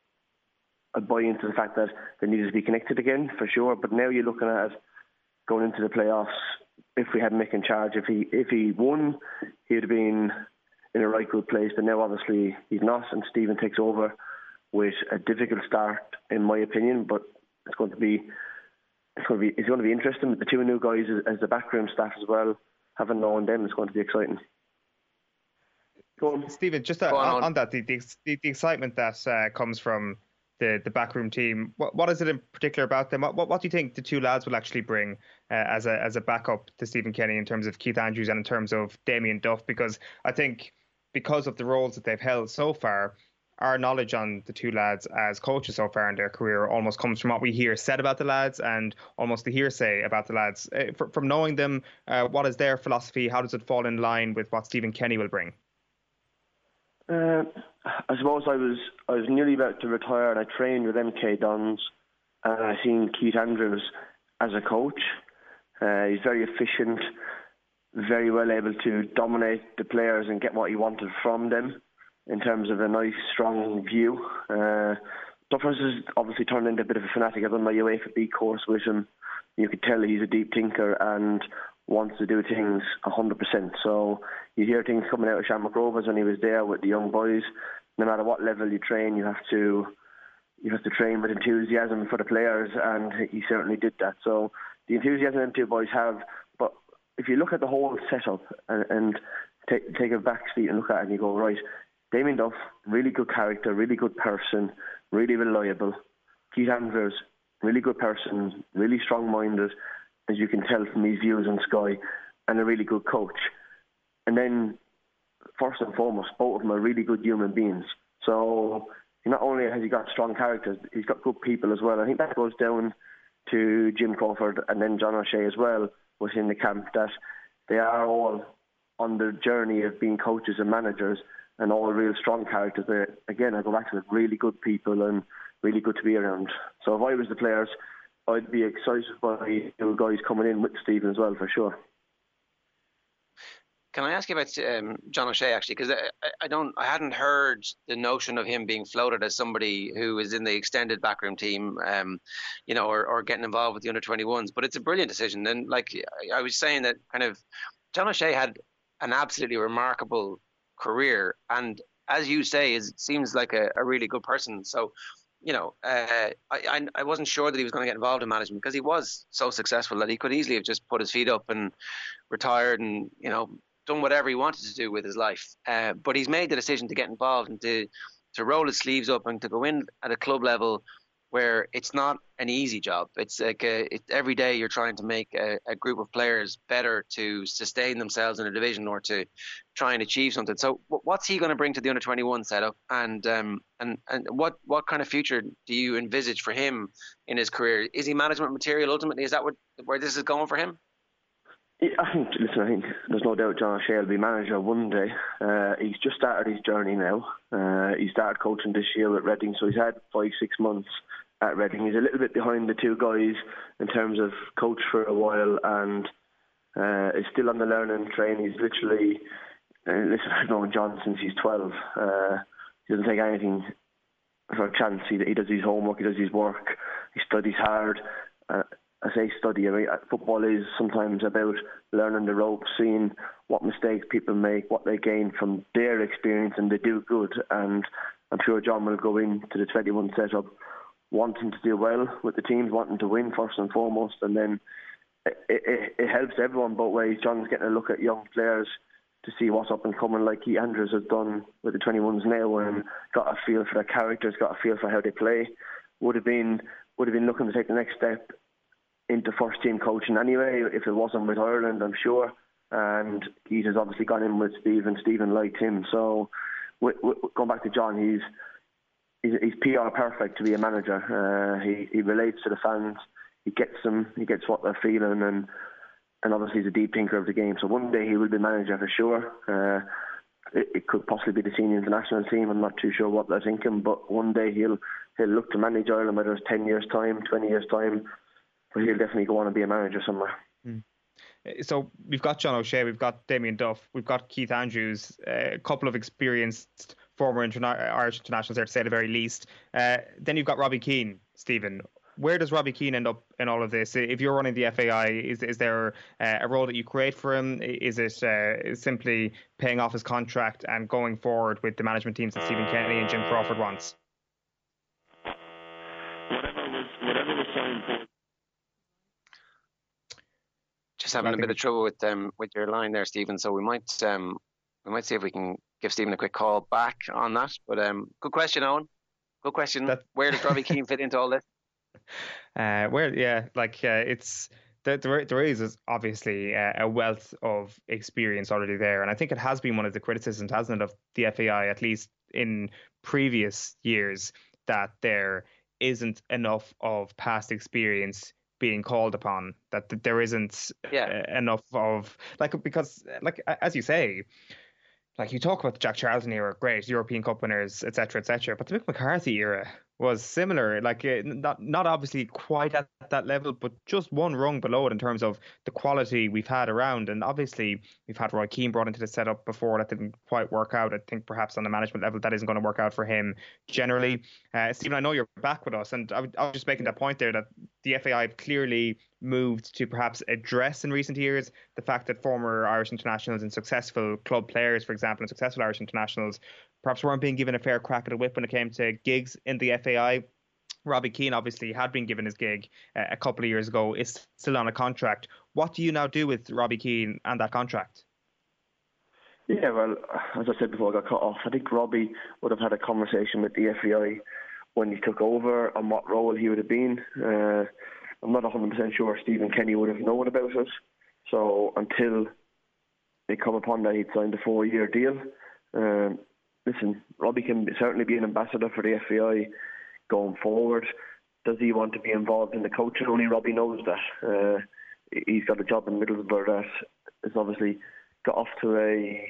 buy into the fact that they needed to be connected again, for sure. But now you're looking at it going into the playoffs. If we had Mick in charge, if he won, he'd have been in a right good place. But now obviously he's not, and Stephen takes over with a difficult start, in my opinion. But it's going to be interesting with the 2 new guys as the backroom staff as well. Having known them, it's going to be exciting. Go on, Stephen. Just on that, the excitement that comes from the backroom team. What is it in particular about them? What do you think the 2 lads will actually bring as a backup to Stephen Kenny in terms of Keith Andrews and in terms of Damien Duff? Because I think because of the roles that they've held so far, our knowledge on the 2 lads as coaches so far in their career almost comes from what we hear said about the lads and almost the hearsay about the lads. From knowing them, what is their philosophy? How does it fall in line with what Stephen Kenny will bring? I suppose I was nearly about to retire and I trained with MK Dons and I seen Keith Andrews as a coach. He's very efficient, very well able to dominate the players and get what he wanted from them in terms of a nice, strong view. Duffers has obviously turned into a bit of a fanatic. I've done my UEFA B course with him. You could tell he's a deep thinker and wants to do things 100%. So you hear things coming out of Shamrock Rovers when he was there with the young boys. No matter what level you train, you have to train with enthusiasm for the players, and he certainly did that. So the enthusiasm them 2 boys have. But if you look at the whole setup and take a back seat and look at it and you go, right, Damien Duff, really good character, really good person, really reliable. Keith Andrews, really good person, really strong-minded, as you can tell from his views on Sky, and a really good coach. And then, first and foremost, both of them are really good human beings. So not only has he got strong characters, he's got good people as well. I think that goes down to Jim Crawford and then John O'Shea as well within the camp, that they are all on the journey of being coaches and managers and all real strong characters. Again, I go back to it, really good people and really good to be around. So if I was the players, I'd be excited by the guys coming in with Stephen as well, for sure. Can I ask you about John O'Shea actually? Because I hadn't heard the notion of him being floated as somebody who is in the extended backroom team, or getting involved with the under-21s. But it's a brilliant decision. And like I was saying, that kind of John O'Shea had an absolutely remarkable career, and as you say, it seems like a really good person. So, I wasn't sure that he was going to get involved in management because he was so successful that he could easily have just put his feet up and retired and done whatever he wanted to do with his life. But he's made the decision to get involved and to roll his sleeves up and to go in at a club level where it's not an easy job. It's like every day you're trying to make a group of players better to sustain themselves in a division or to try and achieve something. So what's he going to bring to the under-21 setup, and what kind of future do you envisage for him in his career? Is he management material ultimately? Is that where this is going for him? Yeah, I think there's no doubt John O'Shea will be manager one day. He's just started his journey now. He started coaching this year at Reading, so he's had 5-6 months at Reading. He's a little bit behind the two guys in terms of coach for a while, and is still on the learning train. He's literally, I've known John since he's 12. He doesn't take anything for a chance. He does his homework, he does his work, he studies hard. I say study, football is sometimes about learning the ropes, seeing what mistakes people make, what they gain from their experience, and they do good. And I'm sure John will go into the 21 setup wanting to do well with the teams, wanting to win first and foremost, and then it helps everyone both ways. John's getting a look at young players to see what's up and coming, like Keith Andrews has done with the 21s now, and got a feel for their characters, got a feel for how they play. Would have been looking to take the next step into first team coaching anyway, if it wasn't with Ireland, I'm sure. And Keith has obviously gone in with Stephen liked him. So going back to John, he's PR perfect to be a manager. He relates to the fans, he gets them, he gets what they're feeling, and obviously he's a deep thinker of the game. So one day he will be manager for sure. It could possibly be the senior international team. I'm not too sure what they're thinking, but one day he'll look to manage Ireland, whether it's 10 years time, 20 years time. But he'll definitely go on and be a manager somewhere. So we've got John O'Shea, we've got Damien Duff, we've got Keith Andrews, a couple of experienced former Irish internationals there, to say the very least. Then you've got Robbie Keane, Stephen. Where does Robbie Keane end up in all of this? If you're running the FAI, is there a role that you create for him? Is it simply paying off his contract and going forward with the management teams that Stephen Kenny and Jim Crawford wants? Whatever was signed for. Just having a bit of trouble with your line there, Stephen. So we might see if we can give Stephen a quick call back on that. But good question, Owen. Good question. Where does Robbie Keane fit into all this? It's there is obviously a wealth of experience already there, and I think it has been one of the criticisms, hasn't it, of the FAI, at least in previous years, that there isn't enough of past experience being called upon, that there isn't enough of, because as you say, you talk about the Jack Charlton era, great European Cup winners, etc., but the Mick McCarthy era was similar, not obviously quite at that level, but just one rung below it in terms of the quality we've had around. And obviously we've had Roy Keane brought into the setup before, that didn't quite work out. I think perhaps on the management level that isn't going to work out for him generally. Stephen, I know you're back with us, and I was just making that point there, that the FAI have clearly moved to perhaps address in recent years the fact that former Irish internationals and successful club players, for example, and successful Irish internationals perhaps weren't being given a fair crack at the whip when it came to gigs in the FAI. Robbie Keane obviously had been given his gig a couple of years ago, is still on a contract. What do you now do with Robbie Keane and that contract? Yeah, well, as I said before I got cut off, I think Robbie would have had a conversation with the FAI when he took over on what role he would have been. I'm not 100% sure Stephen Kenny would have known about it. So until they come upon that he'd signed a 4-year deal, listen, Robbie can certainly be an ambassador for the FAI going forward. Does he want to be involved in the coaching? Only Robbie knows that. He's got a job in Middlesbrough that has obviously got off to a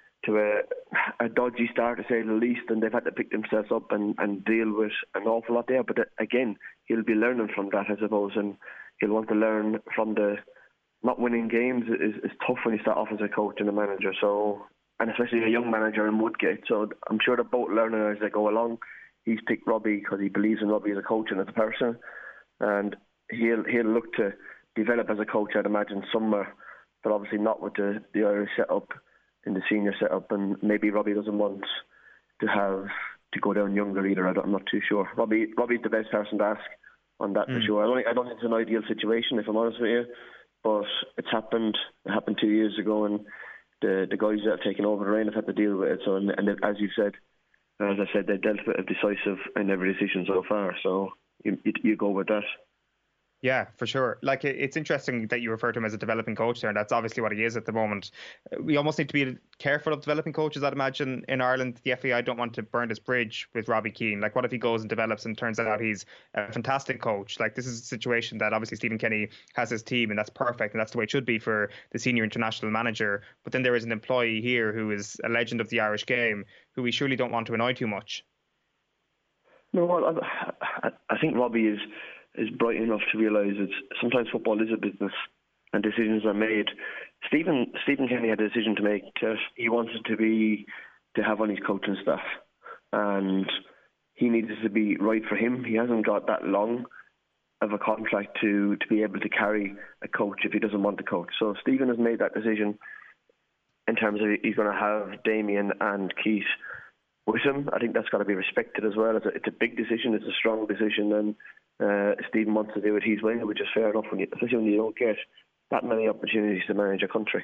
dodgy start, to say the least, and they've had to pick themselves up and deal with an awful lot there. But again, he'll be learning from that, I suppose, and he'll want to learn from the not winning games is tough when you start off as a coach and a manager. So, and especially a young manager in Woodgate. So I'm sure they're both learning as they go along. He's picked Robbie because he believes in Robbie as a coach and as a person, and he'll look to develop as a coach, I'd imagine, somewhere, but obviously not with the Irish setup in the senior setup, and maybe Robbie doesn't want to go down younger either. I'm not too sure. Robbie's the best person to ask on that for sure. I don't think it's an ideal situation, if I'm honest with you, but it's happened. It happened 2 years ago, and the guys that have taken over the reign have had to deal with it. So, and as you said, as I said, they dealt with it decisive in every decision so far. So you go with that. Yeah, for sure. Like, it's interesting that you refer to him as a developing coach there, and that's obviously what he is at the moment. We almost need to be careful of developing coaches, I'd imagine, in Ireland. The FAI don't want to burn this bridge with Robbie Keane. Like, what if he goes and develops and turns out he's a fantastic coach? Like, this is a situation that obviously Stephen Kenny has his team, and that's perfect, and that's the way it should be for the senior international manager. But then there is an employee here who is a legend of the Irish game, who we surely don't want to annoy too much. No, well, I think Robbie is bright enough to realise that sometimes football is a business and decisions are made. Stephen Kenny had a decision to make. He wanted to have on his coaching staff, and he needed to be right for him. He hasn't got that long of a contract to be able to carry a coach if he doesn't want to coach. So Stephen has made that decision in terms of he's going to have Damien and Keith with him. I think that's got to be respected as well. It's a big decision. It's a strong decision, and Stephen wants to do it his way, which is fair enough, especially when you don't get that many opportunities to manage a country.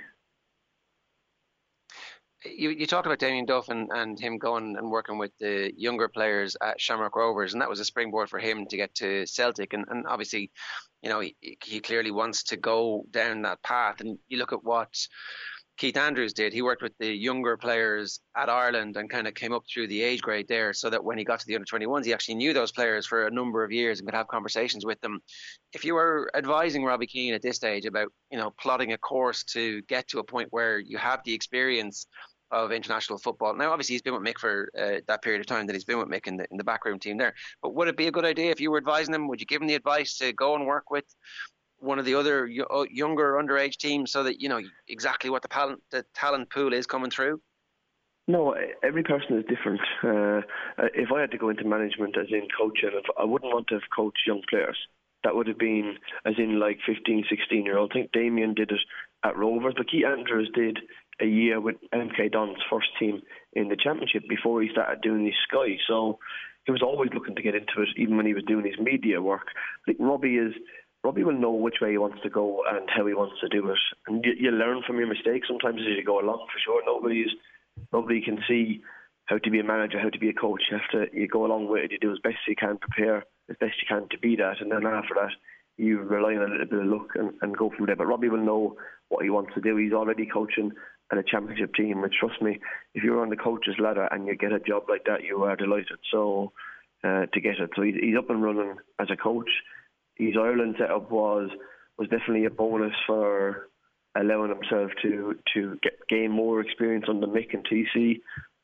You talked about Damien Duff and him going and working with the younger players at Shamrock Rovers, and that was a springboard for him to get to Celtic. And obviously, you know, he clearly wants to go down that path. And you look at what Keith Andrews did. He worked with the younger players at Ireland and kind of came up through the age grade there, so that when he got to the under-21s, he actually knew those players for a number of years and could have conversations with them. If you were advising Robbie Keane at this stage about, you know, plotting a course to get to a point where you have the experience of international football. Now, obviously, he's been with Mick for that period of time that he's been with Mick in the backroom team there. But would it be a good idea if you were advising him? Would you give him the advice to go and work with one of the other younger underage teams, so that you know exactly what the talent pool is coming through? No, every person is different. If I had to go into management as in coaching, I wouldn't want to have coached young players. That would have been as in like 15, 16-year-old. I think Damien did it at Rovers, but Keith Andrews did a year with MK Dons first team in the championship before he started doing his Sky. So he was always looking to get into it, even when he was doing his media work. I think Robbie will know which way he wants to go and how he wants to do it. And you learn from your mistakes sometimes as you go along, for sure. Nobody can see how to be a manager, how to be a coach. You go along with it, you do as best you can, prepare as best you can to be that, and then after that you rely on a little bit of luck and go from there. But Robbie will know what he wants to do. He's already coaching at a championship team, which, trust me, if you're on the coach's ladder and you get a job like that, you are delighted to get it. So he's up and running as a coach. His Ireland setup was definitely a bonus for allowing himself to gain more experience under Mick and TC.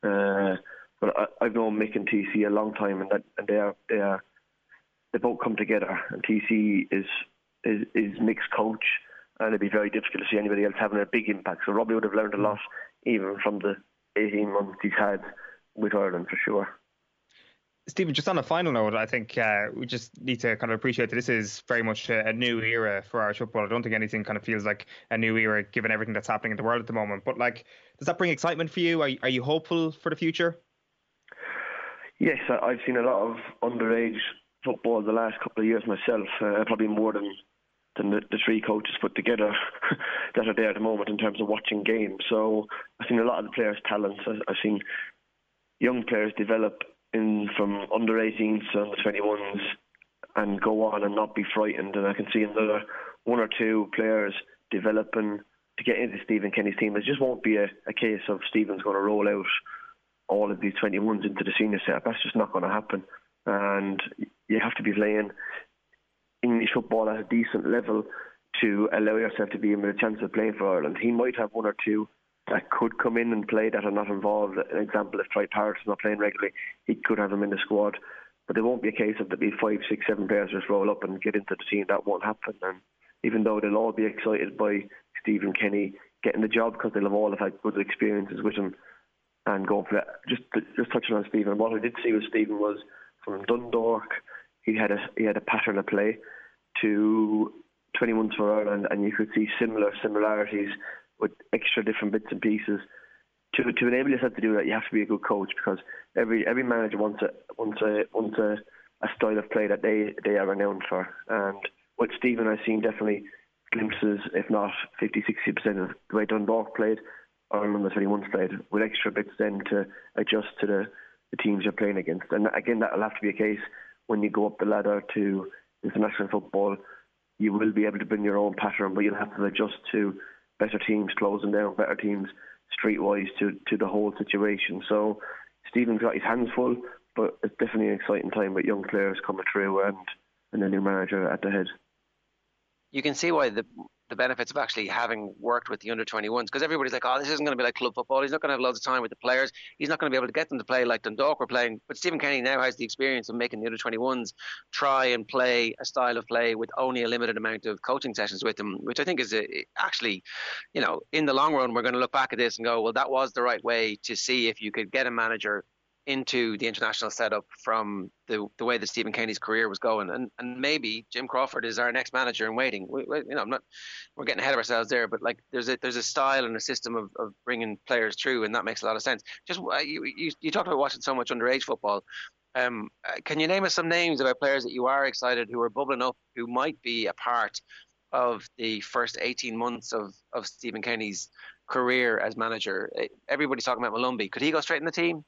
But I've known Mick and TC a long time, and they both come together. And TC is Mick's coach, and it'd be very difficult to see anybody else having a big impact. So Robbie would have learned a lot, even from the 18 months he's had with Ireland, for sure. Stephen, just on a final note, I think we just need to kind of appreciate that this is very much a new era for Irish football. I don't think anything kind of feels like a new era given everything that's happening in the world at the moment. But like, does that bring excitement for you? Are you hopeful for the future? Yes, I've seen a lot of underage football the last couple of years myself, probably more than the three coaches put together that are there at the moment in terms of watching games. So I've seen a lot of the players' talents. I've seen young players develop from under 18s to under 21s and go on and not be frightened. And I can see another one or two players developing to get into Stephen Kenny's team. It just won't be a case of Stephen's going to roll out all of these 21s into the senior setup. That's just not going to happen. And you have to be playing English football at a decent level to allow yourself to be in a chance of playing for Ireland. He might have one or two that could come in and play that are not involved. An example, if Troy Parrott is not playing regularly, he could have him in the squad. But it won't be a case of there'll be 5, 6, 7 players just roll up and get into the team. That won't happen. And even though they'll all be excited by Stephen Kenny getting the job because they'll have all had good experiences with him and going for it. Just touching on Stephen, what I did see with Stephen was from Dundalk, he had a pattern of play to 21s for Ireland, and you could see similarities with extra different bits and pieces. To enable yourself to do that, you have to be a good coach, because every manager wants a style of play that they are renowned for. And with Stephen, I've seen definitely glimpses, if not 50-60% of the way Dundalk played, Ireland under 21s played, with extra bits then to adjust to the teams you're playing against. And again, that'll have to be a case when you go up the ladder to international football. You will be able to bring your own pattern, but you'll have to adjust to better teams closing down, better teams streetwise to the whole situation. So Stephen's got his hands full, but it's definitely an exciting time with young players coming through and a new manager at the head. You can see why the benefits of actually having worked with the under-21s, because everybody's like, oh, this isn't going to be like club football. He's not going to have loads of time with the players. He's not going to be able to get them to play like Dundalk were playing. But Stephen Kenny now has the experience of making the under-21s try and play a style of play with only a limited amount of coaching sessions with them, which I think is actually, in the long run, we're going to look back at this and go, well, that was the right way to see if you could get a manager into the international setup from the way that Stephen Kenny's career was going, and maybe Jim Crawford is our next manager in waiting. We're getting ahead of ourselves there, but like there's a style and a system of bringing players through, and that makes a lot of sense. Just you talked about watching so much underage football. Can you name us some names about players that you are excited, who are bubbling up, who might be a part of the first 18 months of Stephen Kenny's career as manager? Everybody's talking about Malumbi. Could he go straight in the team?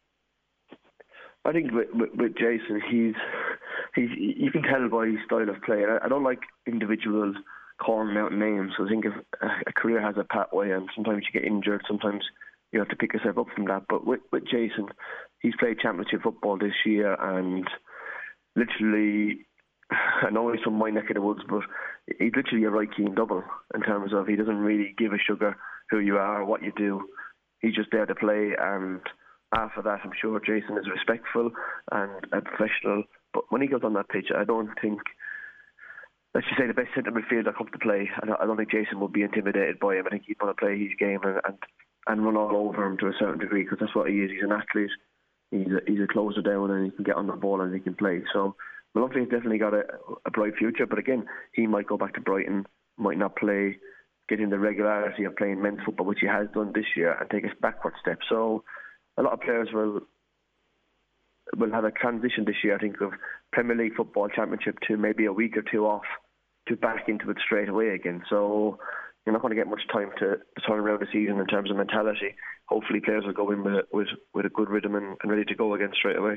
I think with Jason, he's you can tell by his style of play. I don't like individuals calling out names. So I think if a career has a pathway, and sometimes you get injured, sometimes you have to pick yourself up from that. But with Jason, he's played championship football this year, and literally, I know he's from my neck of the woods, but he's literally a right keen double in terms of he doesn't really give a sugar who you are or what you do. He's just there to play, and after that, I'm sure Jason is respectful and a professional. But when he goes on that pitch, I don't think, let's just say, the best centre midfielder comes to play. I don't think Jason will be intimidated by him. I think he'd want to play his game and run all over him to a certain degree, because that's what he is. He's an athlete. He's a closer down, and he can get on the ball and he can play. So Malumbi's definitely got a bright future. But again, he might go back to Brighton, might not play, get in the regularity of playing men's football, which he has done this year, and take a backward step. So a lot of players will have a transition this year, I think, of Premier League football championship to maybe a week or two off to back into it straight away again. So you're not going to get much time to turn around the season in terms of mentality. Hopefully players will go in with a good rhythm and ready to go again straight away.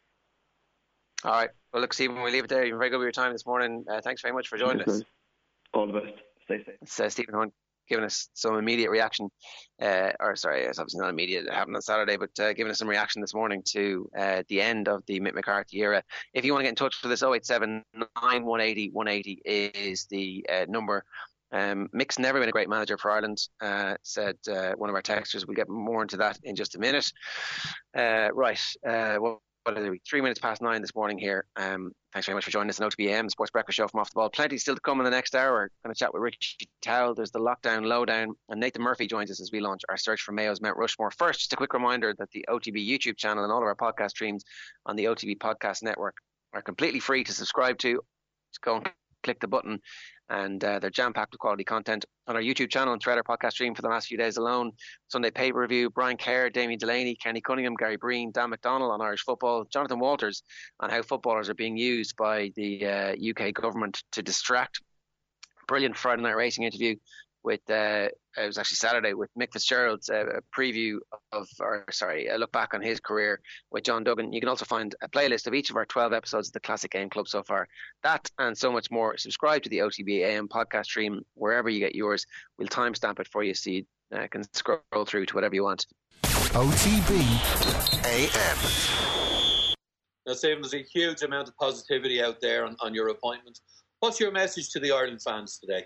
All right. Well, look, Stephen, we'll leave it there. You've been very good with your time this morning. Thanks very much for joining us. All the best. Stay safe. It's Stephen Hunt giving us some immediate reaction. It's obviously not immediate. It happened on Saturday, but giving us some reaction this morning to the end of the Mick McCarthy era. If you want to get in touch with us, 087 918 180 is the number. Mick's never been a great manager for Ireland, said one of our texters. We'll get more into that in just a minute. What are we? 3 minutes past 9 this morning here. Thanks very much for joining us on OTB AM, Sports Breakfast Show from Off the Ball. Plenty still to come in the next hour. We're going to chat with Richie Towell. There's the Lockdown Lowdown, and Nathan Murphy joins us as we launch our search for Mayo's Mount Rushmore. First, just a quick reminder that the OTB YouTube channel and all of our podcast streams on the OTB Podcast Network are completely free to subscribe to. Just go and click the button, and they're jam-packed with quality content. On our YouTube channel and throughout our podcast stream for the last few days alone, Sunday pay-per-view, Brian Kerr, Damien Delaney, Kenny Cunningham, Gary Breen, Dan McDonnell on Irish football, Jonathan Walters on how footballers are being used by the UK government to distract. Brilliant Friday Night Racing interview with, it was actually Saturday, with Mick Fitzgerald's a look back on his career with John Duggan. You can also find a playlist of each of our 12 episodes of the Classic Game Club so far. That and so much more. Subscribe to the OTB AM podcast stream wherever you get yours. We'll timestamp it for you so you can scroll through to whatever you want. OTB AM. Now, Stephen, there's a huge amount of positivity out there on your appointment. What's your message to the Ireland fans today?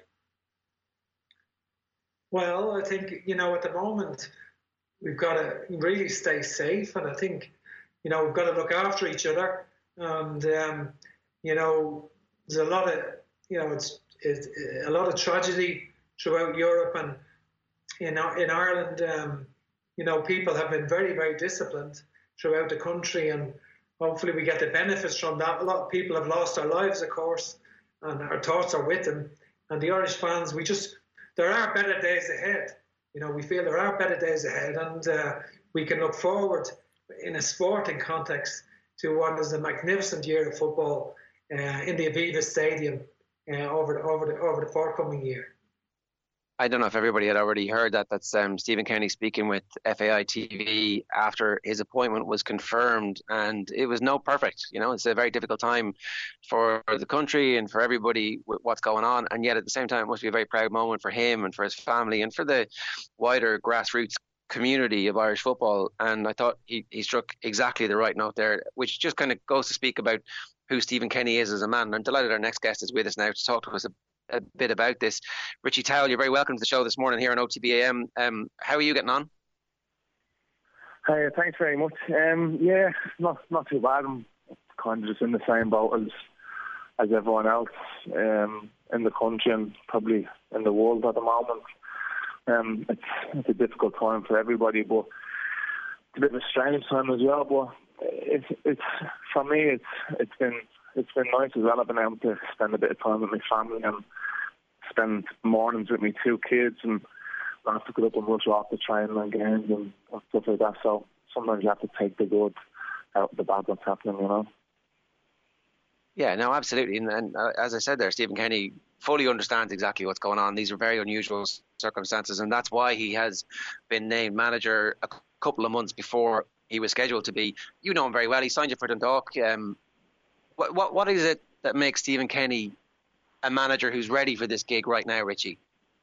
Well, I think, at the moment, we've got to really stay safe. And I think, we've got to look after each other. And, there's a lot of, is a lot of tragedy throughout Europe, and in Ireland, people have been very, very disciplined throughout the country, and hopefully we get the benefits from that. A lot of people have lost their lives, of course, and our thoughts are with them. And the Irish fans, there are better days ahead. We feel there are better days ahead, and we can look forward in a sporting context to what is a magnificent year of football in the Aviva Stadium over the forthcoming year. I don't know if everybody had already heard that. That's Stephen Kenny speaking with FAI TV after his appointment was confirmed, and it was no perfect. It's a very difficult time for the country and for everybody with what's going on, and yet at the same time it must be a very proud moment for him and for his family and for the wider grassroots community of Irish football. And I thought he struck exactly the right note there, which just kind of goes to speak about who Stephen Kenny is as a man. And I'm delighted our next guest is with us now to talk to us a bit about this. Richie Towell, you're very welcome to the show this morning here on OTBAM. How are you getting on? Hi, thanks very much. Not too bad. I'm kind of just in the same boat as everyone else in the country and probably in the world at the moment. It's a difficult time for everybody, but it's a bit of a strange time as well. But it's for me, it's been nice as well. I've been able to spend a bit of time with my family and spend mornings with my two kids, and I have to get up and rush off the training and games and stuff like that. So sometimes you have to take the good out of the bad that's happening, Yeah, no, absolutely. And as I said there, Stephen Kenny fully understands exactly what's going on. These are very unusual circumstances, and that's why he has been named manager a couple of months before he was scheduled to be. You know him very well. He signed you for Dundalk. What is it that makes Stephen Kenny a manager who's ready for this gig right now, Richie?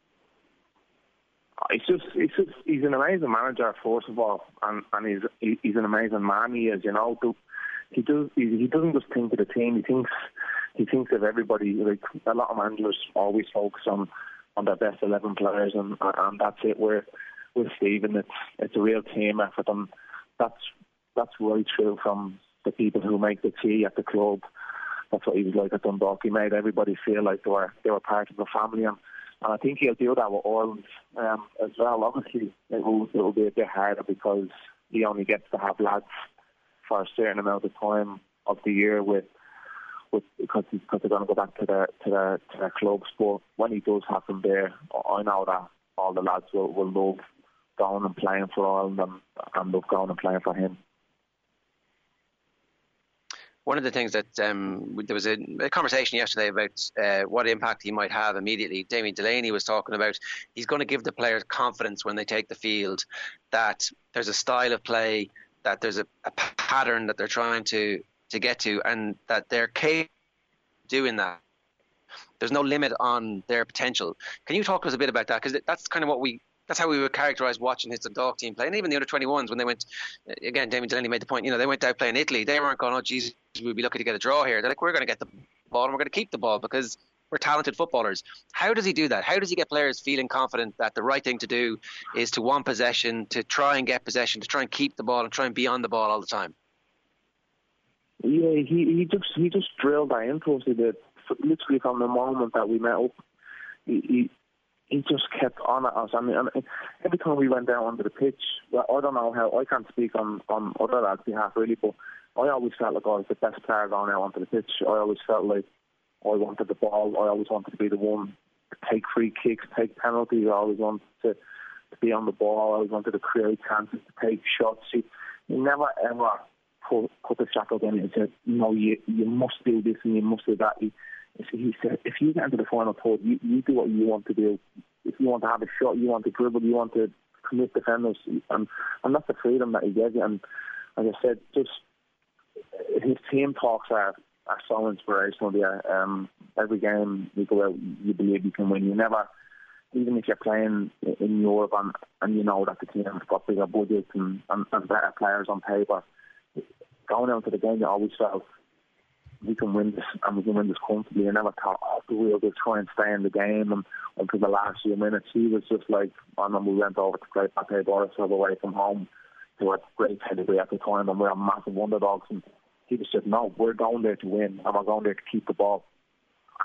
He's an amazing manager, first of all, and he's an amazing man. He is, He doesn't just think of the team. He thinks of everybody. Like a lot of managers always focus on their best 11 players, and that's it. With Stephen, it's a real team effort, and that's right through from the people who make the tea at the club. That's what he was like at Dundalk. He made everybody feel like they were part of the family, and I think he'll do that with Ireland as well. Obviously, it will be a bit harder because he only gets to have lads for a certain amount of time of the year because they're going to go back to their clubs. But when he does have them there, I know that all the lads will love going and playing for Ireland and love going and playing for him. One of the things that there was a conversation yesterday about what impact he might have immediately. Damien Delaney was talking about he's going to give the players confidence when they take the field, that there's a style of play, that there's a pattern that they're trying to get to, and that they're capable of doing that. There's no limit on their potential. Can you talk to us a bit about that? Because that's kind of that's how we would characterise watching his Dundalk team play. And even the under 21s, when they went, again, Damien Delaney made the point, they went out playing Italy. They weren't going, oh, geez, we'd be lucky to get a draw here. They're like, we're going to get the ball and we're going to keep the ball because we're talented footballers. How does he do that? How does he get players feeling confident that the right thing to do is to want possession, to try and get possession, to try and keep the ball and try and be on the ball all the time? Yeah, he just drilled that into us. He did. Literally from the moment that we met up, he just kept on at us. I mean, every time we went down onto the pitch, I don't know how, I can't speak on other lads' behalf really, but I always felt like I was the best player going out onto the pitch. I always felt like I wanted the ball. I always wanted to be the one to take free kicks, take penalties. I always wanted to be on the ball. I always wanted to create chances, to take shots. He never ever put the shackles in and said, no, you must do this and you must do that. He said, if you get into the final third, you do what you want to do. If you want to have a shot, you want to dribble, you want to commit defenders, and that's the freedom that he gives you. And as I said, just his team talks are so inspirational. Every game you go out, you believe you can win. You never, even if you're playing in Europe and you know that the team has got bigger budgets and better players on paper, going out to the game, you always felt we can win this and we can win this comfortably. You never thought, we'll just try and stay in the game and until the last few minutes. He was just like, I remember we went over to play Pate Borisov away from home, who had great pedigree at the time, and we were massive underdogs, and he just said, no, we're going there to win and we're going there to keep the ball. And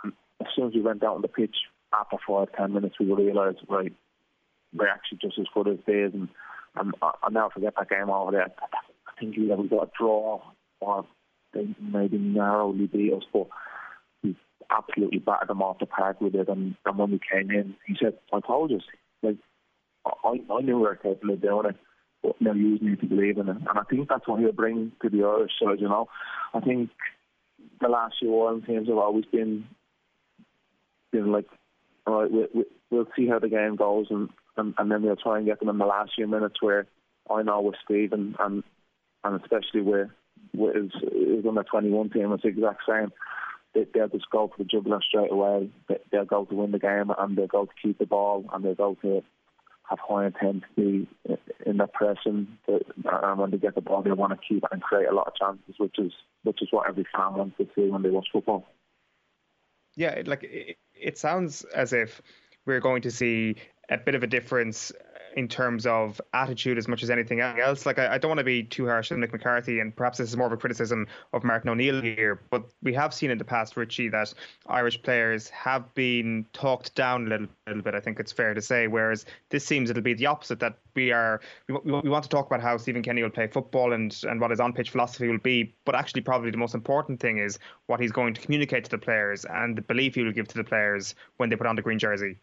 as soon as we went out on the pitch, after 5-10 minutes, we realised, right, we're actually just as good as theirs. And I'll never forget that game over there. I think we got a draw, or they maybe narrowly beat us, but we absolutely battered them off the park with it. And when we came in, he said, I told you, like, I knew we were capable of doing it, but now you need to believe in it. And I think that's what he'll bring to the Irish side, you know. I think the last few Ireland teams have always been like, all right, we'll see how the game goes, and then we'll try and get them in the last few minutes, where I know with Stephen and especially with his under 21 team, it's the exact same. They'll just go for the jugular straight away. They'll go to win the game, and they'll go to keep the ball, and they'll go to have high intensity in their pressing. And when they get the ball, they want to keep and create a lot of chances, which is what every fan wants to see when they watch football. Yeah, like it sounds as if we're going to see a bit of a difference in terms of attitude as much as anything else. Like, I don't want to be too harsh on Mick McCarthy, and perhaps this is more of a criticism of Martin O'Neill here, but we have seen in the past, Richie, that Irish players have been talked down a little bit, I think it's fair to say, whereas this seems it'll be the opposite, that we want to talk about how Stephen Kenny will play football and what his on-pitch philosophy will be, but actually probably the most important thing is what he's going to communicate to the players and the belief he will give to the players when they put on the green jersey.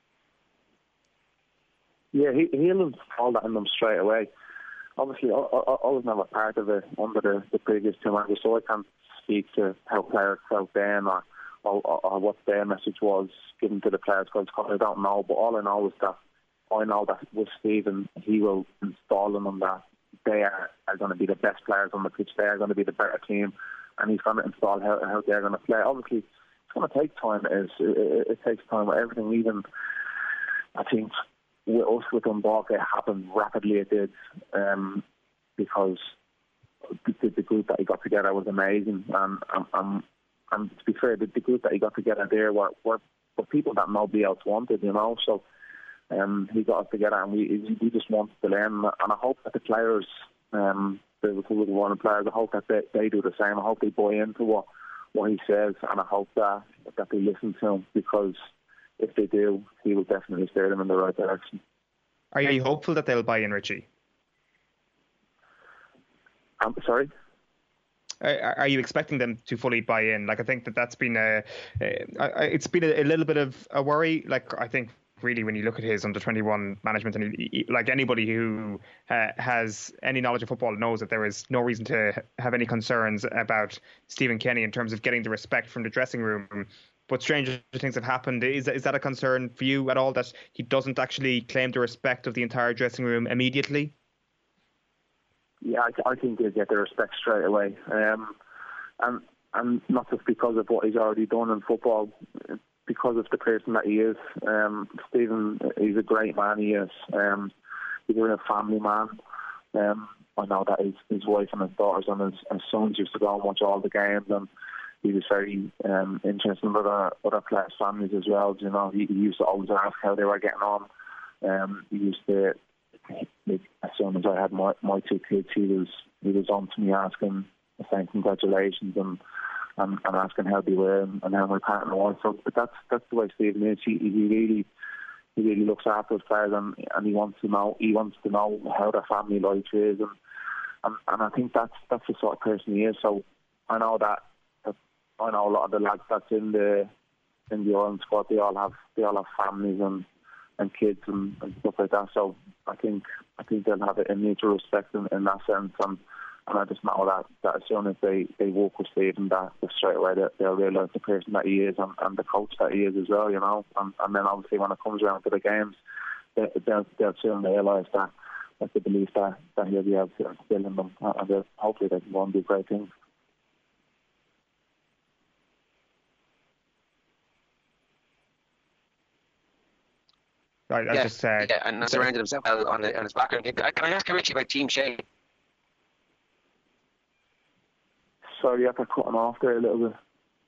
Yeah, he'll install that in them straight away. Obviously, I was never part of it under the previous two managers, so I can't speak to how players felt then or what their message was given to the players, because I don't know. But all I know is that I know that with Stephen, he will install in them that they are going to be the best players on the pitch. They are going to be the better team, and he's going to install how they're going to play. Obviously, it's going to take time. It takes time with everything. Even, I think, with us with Dundalk, it happened rapidly. It did, because the group that he got together was amazing. And to be fair, the group that he got together there were people that nobody else wanted, you know. So he got us together, and we just wanted to learn. And I hope that the players, the Republican players, I hope that they do the same. I hope they buy into what he says, and I hope that they listen to him, because if they do, he will definitely steer them in the right direction. Are you hopeful that they'll buy in, Richie? I'm sorry? Are you expecting them to fully buy in? Like, I think that's been it's been a little bit of a worry. Like, I think really when you look at his under-21 management, and he, like anybody who has any knowledge of football knows that there is no reason to have any concerns about Stephen Kenny in terms of getting the respect from the dressing room. But stranger things have happened. Is that a concern for you at all, that he doesn't actually claim the respect of the entire dressing room immediately? Yeah, I think he'll get the respect straight away. And not just because of what he's already done in football, because of the person that he is. Stephen, he's a great man, he is. He's a real family man. I know that his wife and his daughters and his sons used to go and watch all the games, and he was very interested in other players' families as well. You know, he used to always ask how they were getting on. He used to, as soon as I had my two kids, he was on to me asking, saying congratulations and asking how they were and how my partner was. So, but that's the way Stephen is. He really looks after his players, and he wants to know how their family life is, and I think that's the sort of person he is. So I know that. I know a lot of the lads that's in the Ireland squad, they all have families and kids and stuff like that. So I think they'll have a mutual respect in that sense, and I just know that as soon as they work with Stephen, that straight away they'll realise the person that he is and the coach that he is as well, you know. And then obviously when it comes around to the games, they'll soon realise that the belief that he'll be able to instill in them, and hopefully they can go and do great things. Right, I just said. Yeah, and surrounded himself well on his background. Can I ask you, Richie, about team shape? Sorry, after cutting off there a little bit.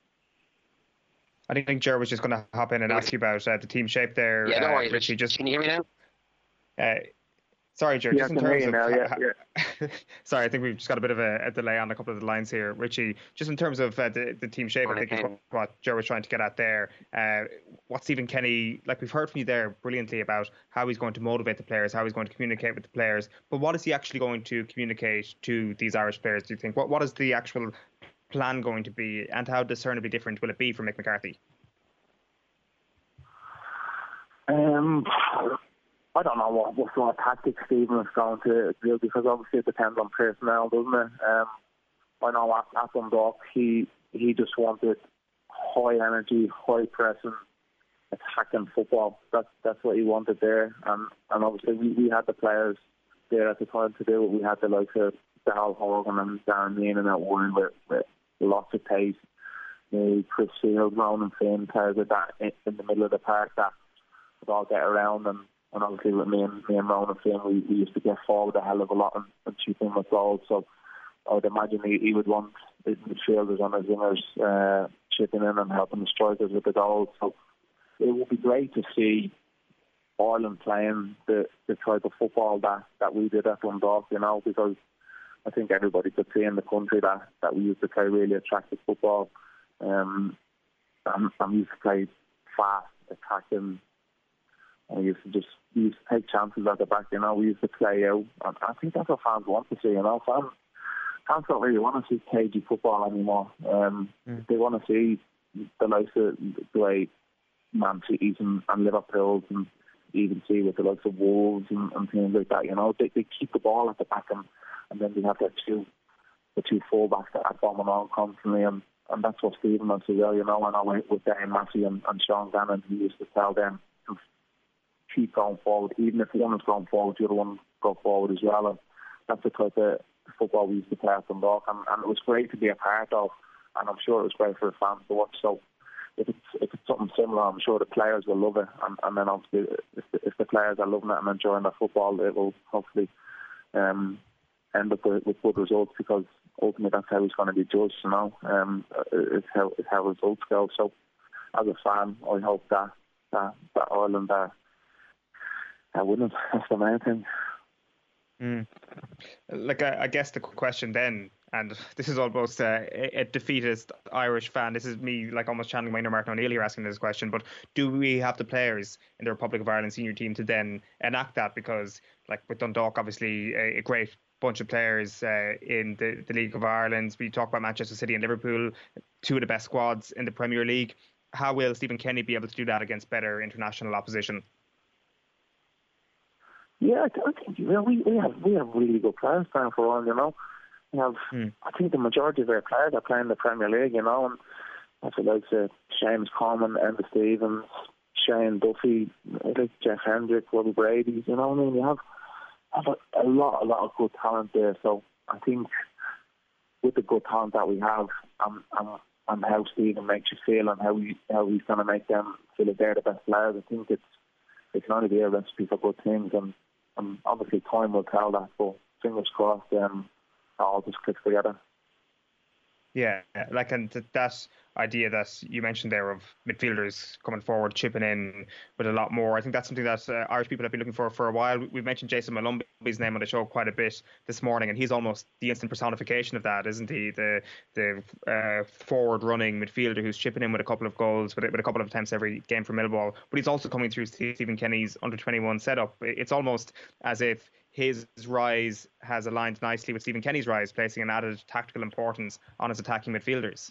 I think Ger was just going to hop in and ask you about the team shape there. Yeah, no worries, Richie. Can you hear me now? Sorry, Ger. Yeah, just in terms of now, yeah. Sorry, I think we've just got a bit of a delay on a couple of the lines here. Richie, just in terms of the team shape, I think is what Joe was trying to get at there. What Stephen Kenny, like we've heard from you there brilliantly about how he's going to motivate the players, how he's going to communicate with the players, but what is he actually going to communicate to these Irish players, do you think? What is the actual plan going to be, and how discernibly different will it be from Mick McCarthy? I don't know what sort of tactics Stephen is going to do, because obviously it depends on personnel, doesn't it? I know at Dundalk he just wanted high energy, high pressing, attacking football. That's what he wanted there, and obviously we had the players there at the time to do it. We had the likes of Dal Horgan and Darren Meehan and that one with lots of pace. Chris Field, Ronan Finn, players like that in the middle of the park that would all get around, and obviously with me and Ronan Finn, we used to get forward a hell of a lot and chip in with goals. So I would imagine he would want the midfielders and his wingers chipping in and helping the strikers with the goals. So it would be great to see Ireland playing the type of football that we did at Dundalk, because I think everybody could see in the country that we used to play really attractive football. And we used to play fast, attacking, and we used to take chances at the back. We used to play out, and I think that's what fans want to see. Fans don't really want to see cagey football anymore. They want to see the likes of the way Man City's and Liverpool's, and even see with the likes of Wolves and things like that. They keep the ball at the back, and then they have the two fullbacks that are bombing on constantly, and that's what Stephen wants to do. I know with Darren Massey and Sean Gannon, he used to tell them to keep going forward. Even if one is going forward, the other one go forward as well. And that's the type of football we used to play at Dundalk, and it was great to be a part of, and I'm sure it was great for the fans to watch. So if it's something similar, I'm sure the players will love it, and then obviously if the players are loving it and enjoying their football, it will hopefully end up with good results, because ultimately that's how it's going to be judged. It's how results go. So as a fan, I hope that Ireland are winning. That's the main thing. I guess the question then, and this is almost a defeatist Irish fan, this is me almost channeling Wayne or Martin O'Neill here asking this question, but do we have the players in the Republic of Ireland senior team to then enact that? Because with Dundalk, obviously a great bunch of players in the League of Ireland. We talk about Manchester City and Liverpool, two of the best squads in the Premier League. How will Stephen Kenny be able to do that against better international opposition? Yeah, I think we have really good players playing for Ireland. We have, I think the majority of our players are playing the Premier League, and that's like Seamus Coleman, Emma Stevens, Shane Duffy, Jeff Hendrick, Robbie Brady. We have a lot of good talent there. So I think with the good talent that we have, and how Stephen makes you feel, and how he's going to make them feel that they're the best players, I think it can only be a recipe for good things, and obviously time will tell that, but fingers crossed all just clicks together. Yeah, and that idea that you mentioned there of midfielders coming forward, chipping in with a lot more, I think that's something that Irish people have been looking for a while. We've mentioned Jason Malumbi's name on the show quite a bit this morning, and he's almost the instant personification of that, isn't he? The forward-running midfielder who's chipping in with a couple of goals, with a couple of attempts every game for Millwall. But he's also coming through Stephen Kenny's under-21 setup. It's almost as if his rise has aligned nicely with Stephen Kenny's rise, placing an added tactical importance on his attacking midfielders.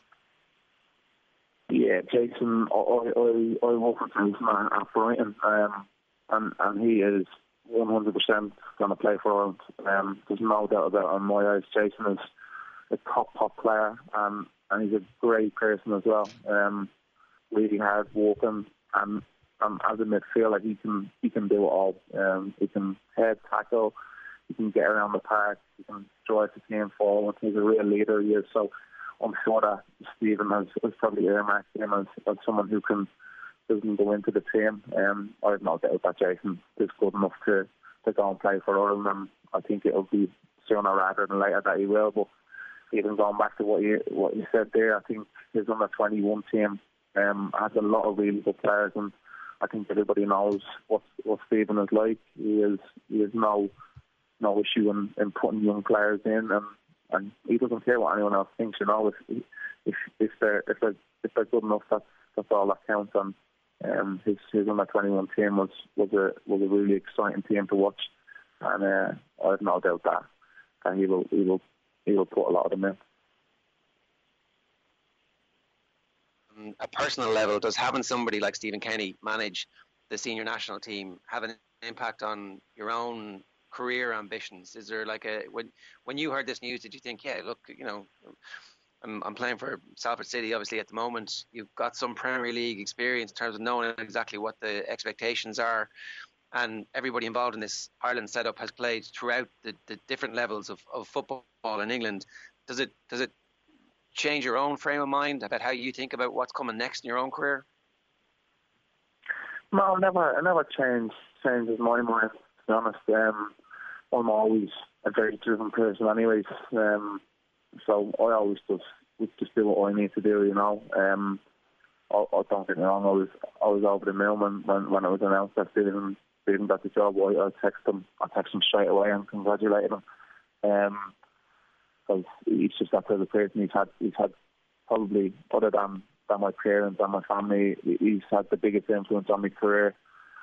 Yeah, Jason, I work with Jason at Brighton, and he is 100% going to play for Ireland. There's no doubt about it in my eyes. Jason is a top player, and he's a great person as well. Really hard working, and as a midfielder, he can do it all. He can head, tackle, he can get around the park, he can drive the team forward. He's a real leader, he is. So I'm sure that Stephen has probably earmarked him as someone who doesn't go into the team. I have no doubt that Jason is good enough to go and play for Ireland, and I think it'll be sooner rather than later that he will. But even going back to what you said there, I think his under-21 team has a lot of really good players, and I think everybody knows what Stephen is like. He is no no issue in putting young players in, and he doesn't care what anyone else thinks. You know, if they're good enough, that's all that counts. And his under 21 team was a really exciting team to watch, and I have no doubt that he will put a lot of them in. On a personal level, does having somebody like Stephen Kenny manage the senior national team have an impact on your own career ambitions? Is there like when you heard this news, did you think, yeah, look, you know, I'm playing for Salford City obviously at the moment, you've got some Premier League experience in terms of knowing exactly what the expectations are, and everybody involved in this Ireland setup has played throughout the different levels of football in England. Does it change your own frame of mind about how you think about what's coming next in your own career? No, I never changes my mind, to be honest. I'm always a very driven person anyways, so I always just do what I need to do, you know. I don't get me wrong, I was over the moon when it was announced that Stephen got the job. I text him straight away and congratulate him. Because he's just that type of person. He's had probably, other than my parents and my family, he's had the biggest influence on my career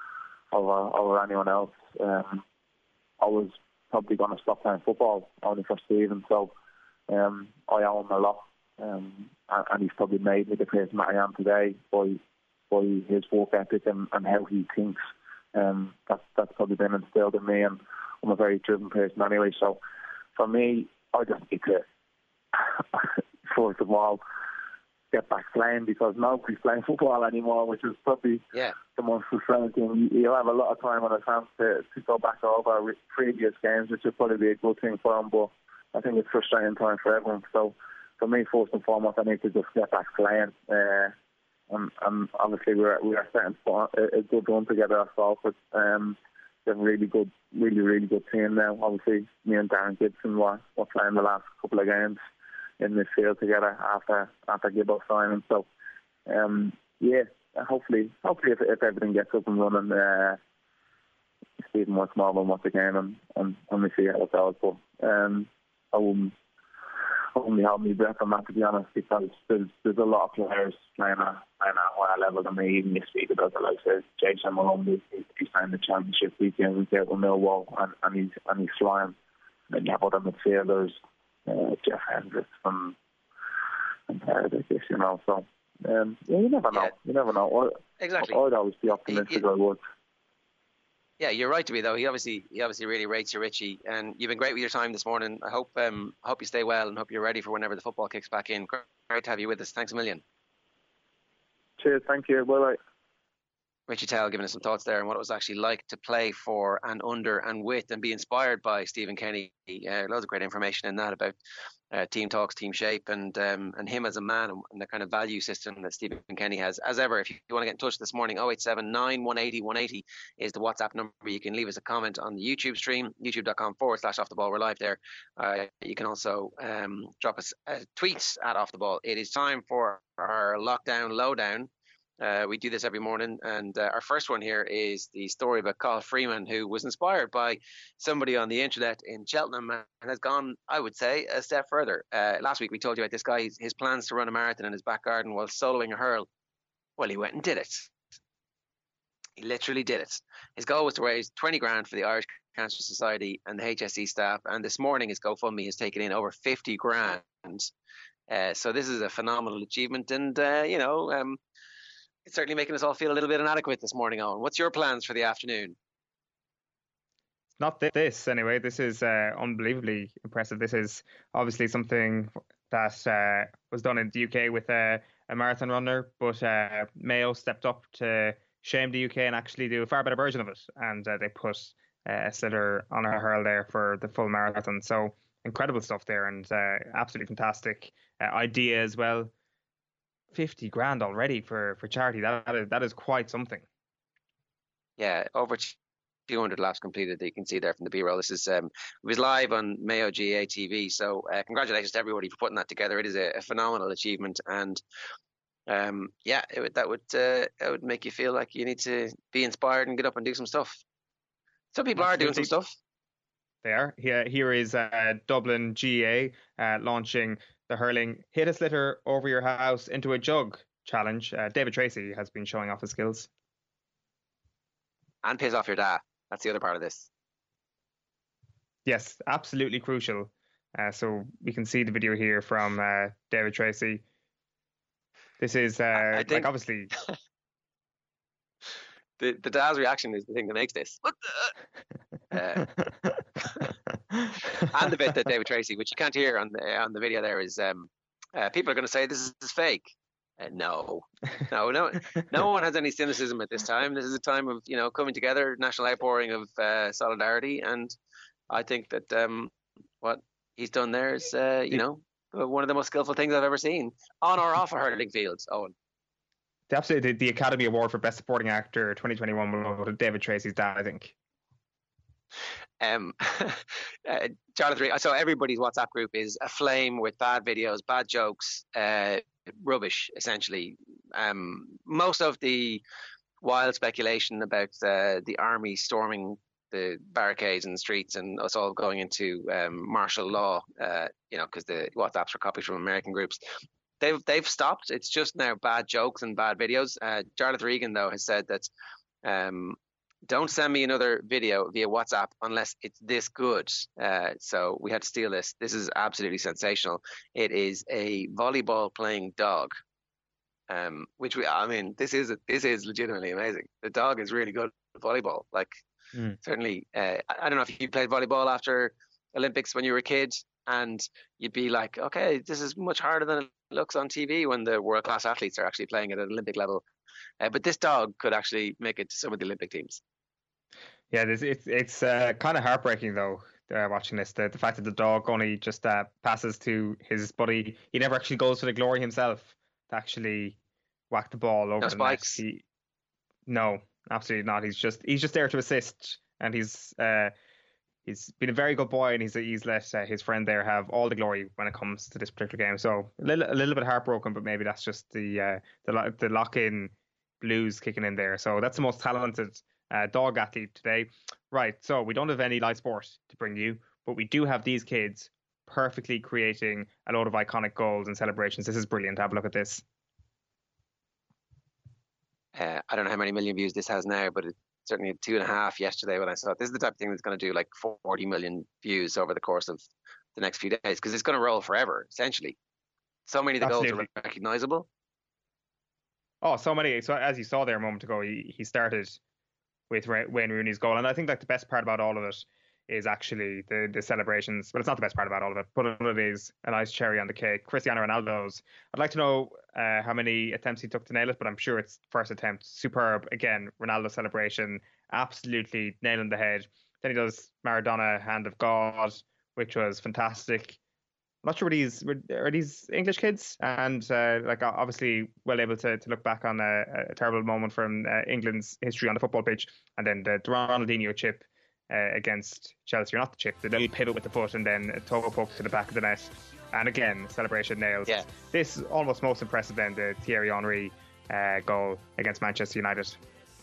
over anyone else. I was probably going to stop playing football only for Stephen, so I owe him a lot, and he's probably made me the person that I am today by his work ethic and how he thinks. That's probably been instilled in me, and I'm a very driven person anyway. So for me, I just need to first of all get back playing, because nobody's playing football anymore, which is probably the most frustrating thing. You'll have a lot of time on a chance to go back over previous games, which would probably be a good thing for him, but I think it's frustrating time for everyone. So for me, first and foremost, I need to just get back playing. And obviously we are starting to put a good run together ourselves. They're a really good team now. Obviously, me and Darren Gibson were playing the last couple of games in midfield together after Gibbo signing. So, hopefully if everything gets up and running, Stephen works more than once again, and we see how it goes. But I wouldn't be holding my breath on that, to be honest, because there's a lot of players playing at a higher level than me. Even you speak about the likes of Jason Malone, he's playing the championship week in, week out with Millwall, and he's flying. Then you have other midfielders, Jeff Hendricks and like this, you know. So you never know. You never know. Exactly. I'd always be optimistic. I would. Yeah, you're right to be though. He obviously really rates you, Richie, and you've been great with your time this morning. I hope you stay well and hope you're ready for whenever the football kicks back in. Great to have you with us. Thanks a million. Cheers. Thank you. Bye. Richie Tell giving us some thoughts there on what it was actually like to play for and under and with and be inspired by Stephen Kenny. Loads of great information in that about team talks, team shape, and him as a man and the kind of value system that Stephen Kenny has. As ever, if you want to get in touch this morning, 087 180 180 is the WhatsApp number. You can leave us a comment on the YouTube stream, youtube.com/offtheball. We're live there. You can also drop us a tweet at Off the Ball. It is time for our lockdown lowdown. We do this every morning, and our first one here is the story about Carl Freeman, who was inspired by somebody on the internet in Cheltenham and has gone, I would say, a step further. Last week we told you about this guy, his plans to run a marathon in his back garden while soloing a hurl. Well, he went and did it. He literally did it. His goal was to raise 20 grand for the Irish Cancer Society and the HSE staff, and this morning his GoFundMe has taken in over 50 grand. So this is a phenomenal achievement, and it's certainly making us all feel a little bit inadequate this morning, Owen. What's your plans for the afternoon? Not this, anyway. This is unbelievably impressive. This is obviously something that was done in the UK with a marathon runner, but Mayo stepped up to shame the UK and actually do a far better version of it. And they put a sliotar on her hurl there for the full marathon. So incredible stuff there, and absolutely fantastic idea as well. 50 grand already for charity. That is quite something. Yeah, over 200 laps completed that you can see there from the B-roll. This is it was live on Mayo GA TV, so congratulations to everybody for putting that together. It is a phenomenal achievement, and that would make you feel like you need to be inspired and get up and do some stuff. Some people are doing some stuff. They are. Here is Dublin GA launching the hurling hit a slitter over your house into a jug challenge. David Tracy has been showing off his skills. And piss off your dad. That's the other part of this. Yes, absolutely crucial. So we can see the video here from David Tracy. This is I think, like obviously the dad's reaction is the thing that makes this. What the? And the bit that David Tracy, which you can't hear on the video, there is people are going to say this is fake. No one has any cynicism at this time. This is a time of coming together, national outpouring of solidarity, and I think that what he's done there is one of the most skillful things I've ever seen on or off a hurling field. Owen. The Academy Award for Best Supporting Actor 2021 will go to David Tracy's dad, I think. Jonathan, so everybody's WhatsApp group is aflame with bad videos, bad jokes, rubbish, essentially. Most of the wild speculation about the army storming the barricades and the streets and us all going into martial law, because the WhatsApps were copied from American groups. They've stopped. It's just now bad jokes and bad videos. Jarlath Regan, though, has said that don't send me another video via WhatsApp unless it's this good. So we had to steal this. This is absolutely sensational. It is a volleyball playing dog, this is legitimately amazing. The dog is really good at volleyball. Certainly, I don't know if you played volleyball after Olympics when you were a kid, and you'd be like, okay, this is much harder than it looks on TV when the world-class athletes are actually playing at an Olympic level. But this dog could actually make it to some of the Olympic teams. Yeah, it's kind of heartbreaking, though, watching this. The fact that the dog only just passes to his buddy. He never actually goes for the glory himself to actually whack the ball over the spikes. net. No, absolutely not. He's just there to assist, and he's been a very good boy, and he's let his friend there have all the glory when it comes to this particular game. So a little bit heartbroken, but maybe that's just the lock-in blues kicking in there. So that's the most talented dog athlete today. Right, so we don't have any live sport to bring you, but we do have these kids perfectly creating a load of iconic goals and celebrations. This is brilliant. Have a look at this. I don't know how many million views this has now, but it's certainly had 2.5 yesterday when I saw it. This is the type of thing that's going to do like 40 million views over the course of the next few days, because it's going to roll forever, essentially. So many of the goals are recognizable. Oh, so many. So as you saw there a moment ago, he started with Wayne Rooney's goal. And I think like the best part about all of it is actually the celebrations. But it's not the best part about all of it, but it is a nice cherry on the cake. Cristiano Ronaldo's. I'd like to know how many attempts he took to nail it, but I'm sure it's first attempt. Superb. Again, Ronaldo celebration, absolutely nailing the head. Then he does Maradona, Hand of God, which was fantastic. I'm not sure are these English kids, and obviously well able to look back on a terrible moment from England's history on the football pitch, and then the Ronaldinho chip against Chelsea, or not the chip, the little pivot with the foot, and then a toe poke to the back of the net, and again celebration nails. Yeah. This is almost most impressive than the Thierry Henry goal against Manchester United.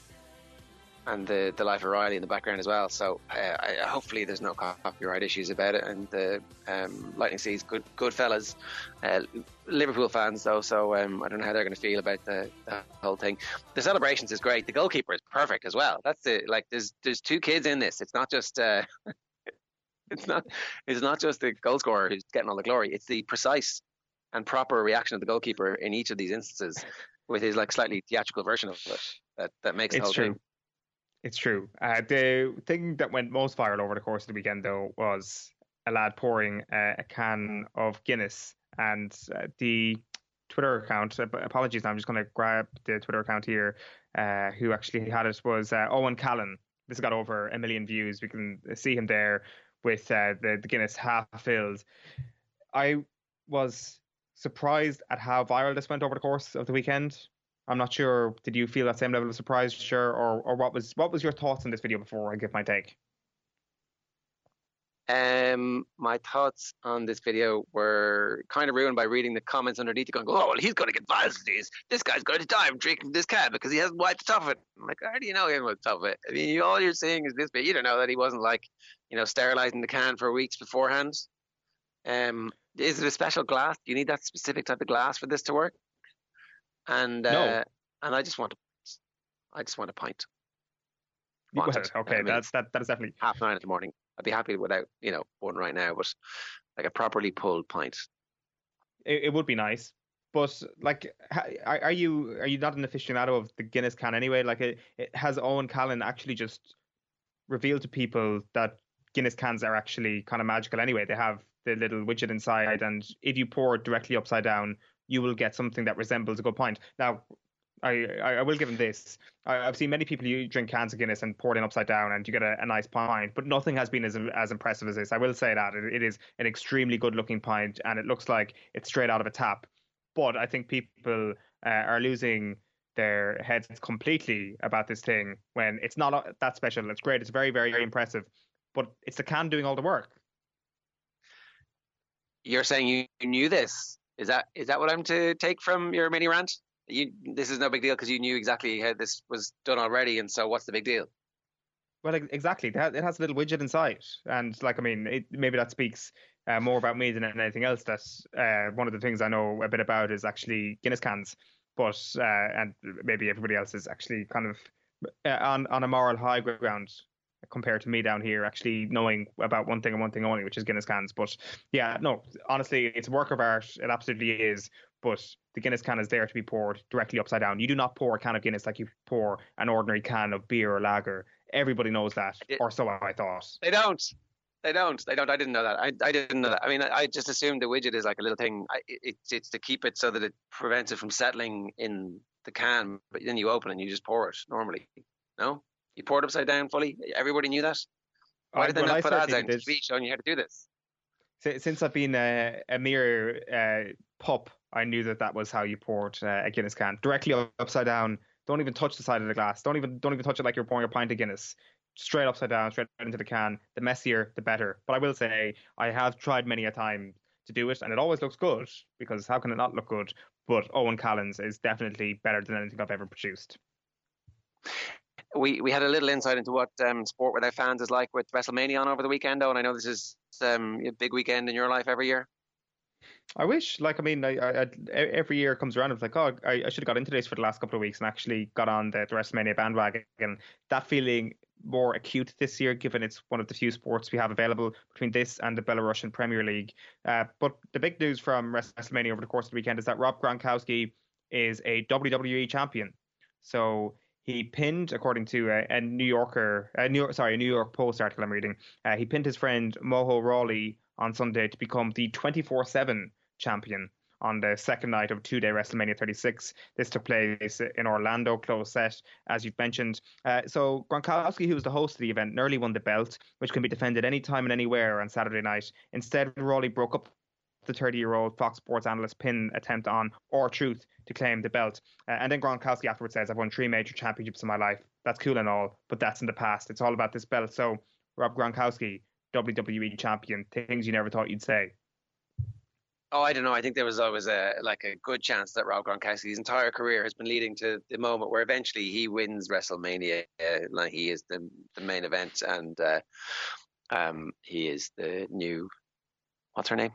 And the Life of Riley in the background as well. So hopefully there's no copyright issues about it. And the Lightning sees good fellas, Liverpool fans though. So I don't know how they're going to feel about the whole thing. The celebrations is great. The goalkeeper is perfect as well. That's there's two kids in this. It's not just it's not just the goal scorer who's getting all the glory. It's the precise and proper reaction of the goalkeeper in each of these instances, with his slightly theatrical version of it that makes the whole thing. It's true. The thing that went most viral over the course of the weekend, though, was a lad pouring a can of Guinness. And the Twitter account, apologies, I'm just going to grab the Twitter account here, who actually had it, was Owen Callan. This got over 1 million views. We can see him there with the Guinness half filled. I was surprised at how viral this went over the course of the weekend. I'm not sure. Did you feel that same level of surprise, sure, or what was your thoughts on this video before I give my take? My thoughts on this video were kind of ruined by reading the comments underneath it going, oh, well, he's going to get violence. This guy's going to die from drinking this can because he hasn't wiped the top of it. I'm like, how do you know he hasn't wiped the top of it? I mean, all you're seeing is this bit. You don't know that he wasn't sterilizing the can for weeks beforehand. Is it a special glass? Do you need that specific type of glass for this to work? And no. And I just want a pint. Okay, that is definitely 9:30 in the morning. I'd be happy without, one right now, but like a properly pulled pint. It would be nice, but like, are you not an aficionado of the Guinness can anyway? Like, it has Owen Callan actually just revealed to people that Guinness cans are actually kind of magical anyway. They have the little widget inside, and if you pour it directly upside down, you will get something that resembles a good pint. Now, I will give him this. I've seen many people drink cans of Guinness and pour it in upside down, and you get a nice pint, but nothing has been as impressive as this. I will say that. It is an extremely good-looking pint, and it looks like it's straight out of a tap. But I think people are losing their heads completely about this thing when it's not that special. It's great. It's very, very, very impressive. But it's the can doing all the work. You're saying you knew this? Is that what I'm to take from your mini rant? This is no big deal because you knew exactly how this was done already, and so what's the big deal? Well, exactly. It has a little widget inside, and maybe that speaks more about me than anything else. That's one of the things I know a bit about is actually Guinness cans, but and maybe everybody else is actually kind of on a moral high ground compared to me down here, actually knowing about one thing and one thing only, which is Guinness cans. But yeah, no, honestly, it's a work of art. It absolutely is. But the Guinness can is there to be poured directly upside down. You do not pour a can of Guinness like you pour an ordinary can of beer or lager. Everybody knows that, or so I thought. They don't. I didn't know that. I didn't know that. I mean, I just assumed the widget is like a little thing. It's to keep it so that it prevents it from settling in the can. But then you open it and you just pour it normally. No? You pour it upside down fully? Everybody knew that? Why did they not put ads out on TV showing you how to do this? Since I've been a mere pup, I knew that was how you poured a Guinness can. Directly upside down. Don't even touch the side of the glass. Don't even touch it like you're pouring a pint of Guinness. Straight upside down, straight into the can. The messier, the better. But I will say, I have tried many a time to do it, and it always looks good, because how can it not look good? But Owen Callan's is definitely better than anything I've ever produced. We had a little insight into what Sport Without Fans is like with WrestleMania on over the weekend, though, and I know this is a big weekend in your life every year. I wish, I every year comes around, it's like, I should have got into this for the last couple of weeks and actually got on the WrestleMania bandwagon. And that feeling more acute this year, given it's one of the few sports we have available between this and the Belarusian Premier League. But the big news from WrestleMania over the course of the weekend is that Rob Gronkowski is a WWE champion. So he pinned, according to a New York Post article I'm reading, he pinned his friend Moho Rawley on Sunday to become the 24/7 champion on the second night of two-day WrestleMania 36. This took place in Orlando, close set, as you've mentioned. So Gronkowski, who was the host of the event, nearly won the belt, which can be defended anytime and anywhere on Saturday night. Instead, Rawley broke up the 30-year-old Fox Sports analyst pin attempt on R-Truth to claim the belt. And then Gronkowski afterwards says, I've won 3 major championships in my life. That's cool and all, but that's in the past. It's all about this belt. So Rob Gronkowski, WWE champion, things you never thought you'd say. Oh, I don't know. I think there was always a good chance that Rob Gronkowski's entire career has been leading to the moment where eventually he wins WrestleMania. He is the main event, and he is the new, what's her name?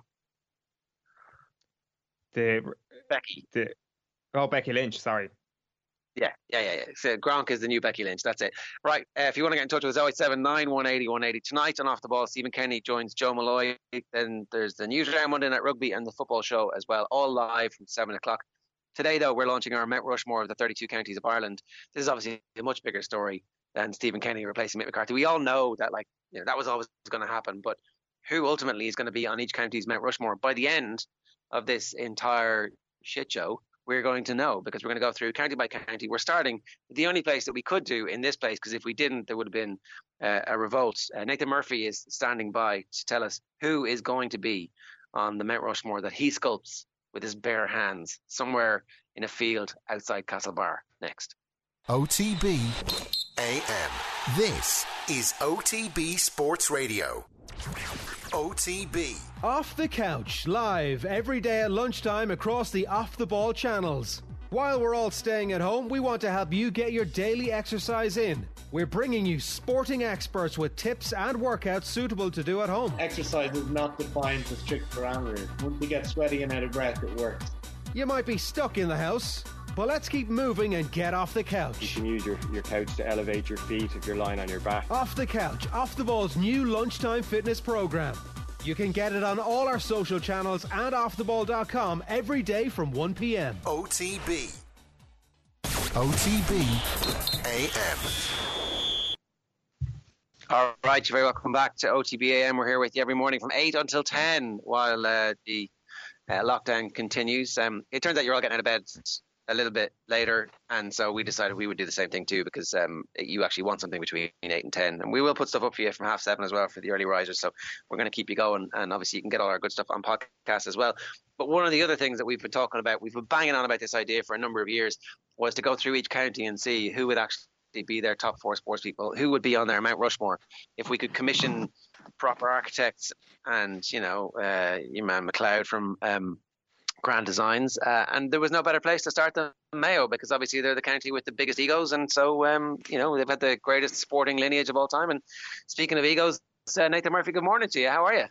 Becky. Becky Lynch, sorry. Yeah. So Gronk is the new Becky Lynch. That's it. Right. If you want to get in touch with us, 087 180 180. Tonight on Off the Ball, Stephen Kenny joins Joe Malloy. Then there's the Newsround Monday Night Rugby and the football show as well, all live from 7 o'clock. Today, though, we're launching our Mount Rushmore of the 32 counties of Ireland. This is obviously a much bigger story than Stephen Kenny replacing Mick McCarthy. We all know that, that was always going to happen. But who ultimately is going to be on each county's Mount Rushmore by the end of this entire shit show? We're going to know, because we're going to go through county by county. We're starting with the only place that we could do in this place, because if we didn't, there would have been a revolt. Nathan Murphy is standing by to tell us who is going to be on the Mount Rushmore that he sculpts with his bare hands somewhere in a field outside Castlebar. Next. OTB AM. This is OTB Sports Radio. OTB. Off the Couch, live every day at lunchtime across the Off the Ball channels. While we're all staying at home, we want to help you get your daily exercise in. We're bringing you sporting experts with tips and workouts suitable to do at home. Exercise is not defined to strict parameters. Once you get sweaty and out of breath, it works. You might be stuck in the house, but let's keep moving and get off the couch. You can use your couch to elevate your feet if you're lying on your back. Off the Couch, Off the Ball's new lunchtime fitness program. You can get it on all our social channels and offtheball.com every day from 1 p.m. OTB. OTB AM. All right, you're very welcome back to OTB AM. We're here with you every morning from 8 until 10 while the lockdown continues. It turns out you're all getting out of bed a little bit later, and so we decided we would do the same thing too, because you actually want something between 8 and 10, and we will put stuff up for you from 7:30 as well for the early risers, so we're going to keep you going, and obviously you can get all our good stuff on podcast as well. But one of the other things that we've been talking about, we've been banging on about this idea for a number of years, was to go through each county and see who would actually be their top 4 sports people, who would be on their Mount Rushmore if we could commission proper architects and your man McLeod from Grand Designs, and there was no better place to start than Mayo, because obviously they're the county with the biggest egos, and so they've had the greatest sporting lineage of all time. And speaking of egos, Nathan Murphy, good morning to you. How are you?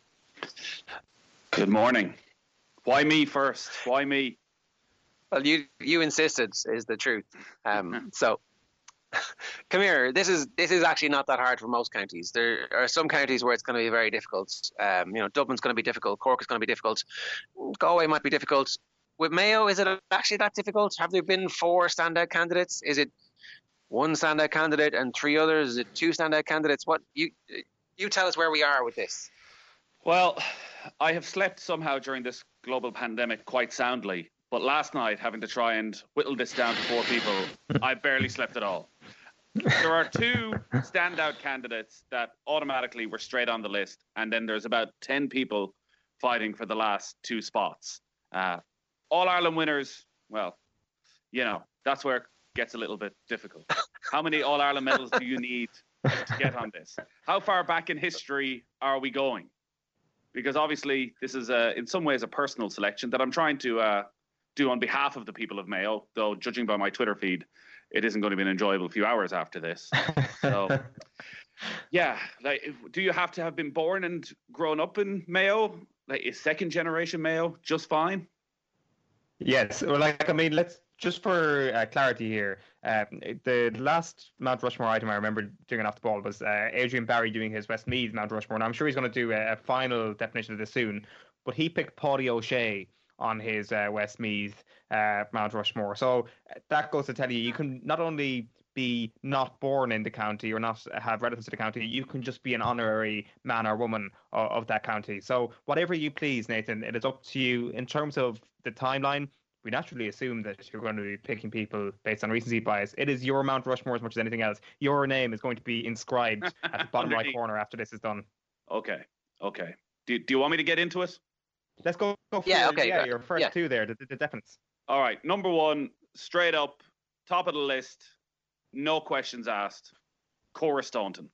Good morning. Why me first? Why me? Well, you insisted, is the truth. So come here. This is actually not that hard for most counties. There are some counties where it's going to be very difficult. Dublin's going to be difficult. Cork is going to be difficult. Galway might be difficult. With Mayo, is it actually that difficult? Have there been 4 standout candidates? Is it 1 standout candidate and 3 others? Is it 2 standout candidates? What you tell us where we are with this. Well, I have slept somehow during this global pandemic quite soundly. But last night, having to try and whittle this down to 4 people, I barely slept at all. There are 2 standout candidates that automatically were straight on the list, and then there's about 10 people fighting for the last 2 spots. All-Ireland winners, well, that's where it gets a little bit difficult. How many All-Ireland medals do you need to get on this? How far back in history are we going? Because obviously this is in some ways a personal selection that I'm trying to do on behalf of the people of Mayo, though judging by my Twitter feed, it isn't going to be an enjoyable few hours after this. So, yeah, do you have to have been born and grown up in Mayo? Is second generation Mayo just fine? Yes, well, let's just for clarity here. The last Mount Rushmore item I remember doing it off the ball was Adrian Barry doing his Westmeath Mount Rushmore. Now I'm sure he's going to do a final definition of this soon, but he picked Paddy O'Shea on his Westmeath Mount Rushmore. So that goes to tell you, you can not only be not born in the county or not have relatives in the county, you can just be an honorary man or woman of that county. So whatever you please, Nathan, it is up to you. In terms of the timeline, we naturally assume that you're going to be picking people based on recency bias. It is your Mount Rushmore as much as anything else. Your name is going to be inscribed at the bottom right corner after this is done. Okay. Do you want me to get into it? Let's go for your first 2 there, the definites. All right, number 1, straight up, top of the list, no questions asked, Cora Staunton.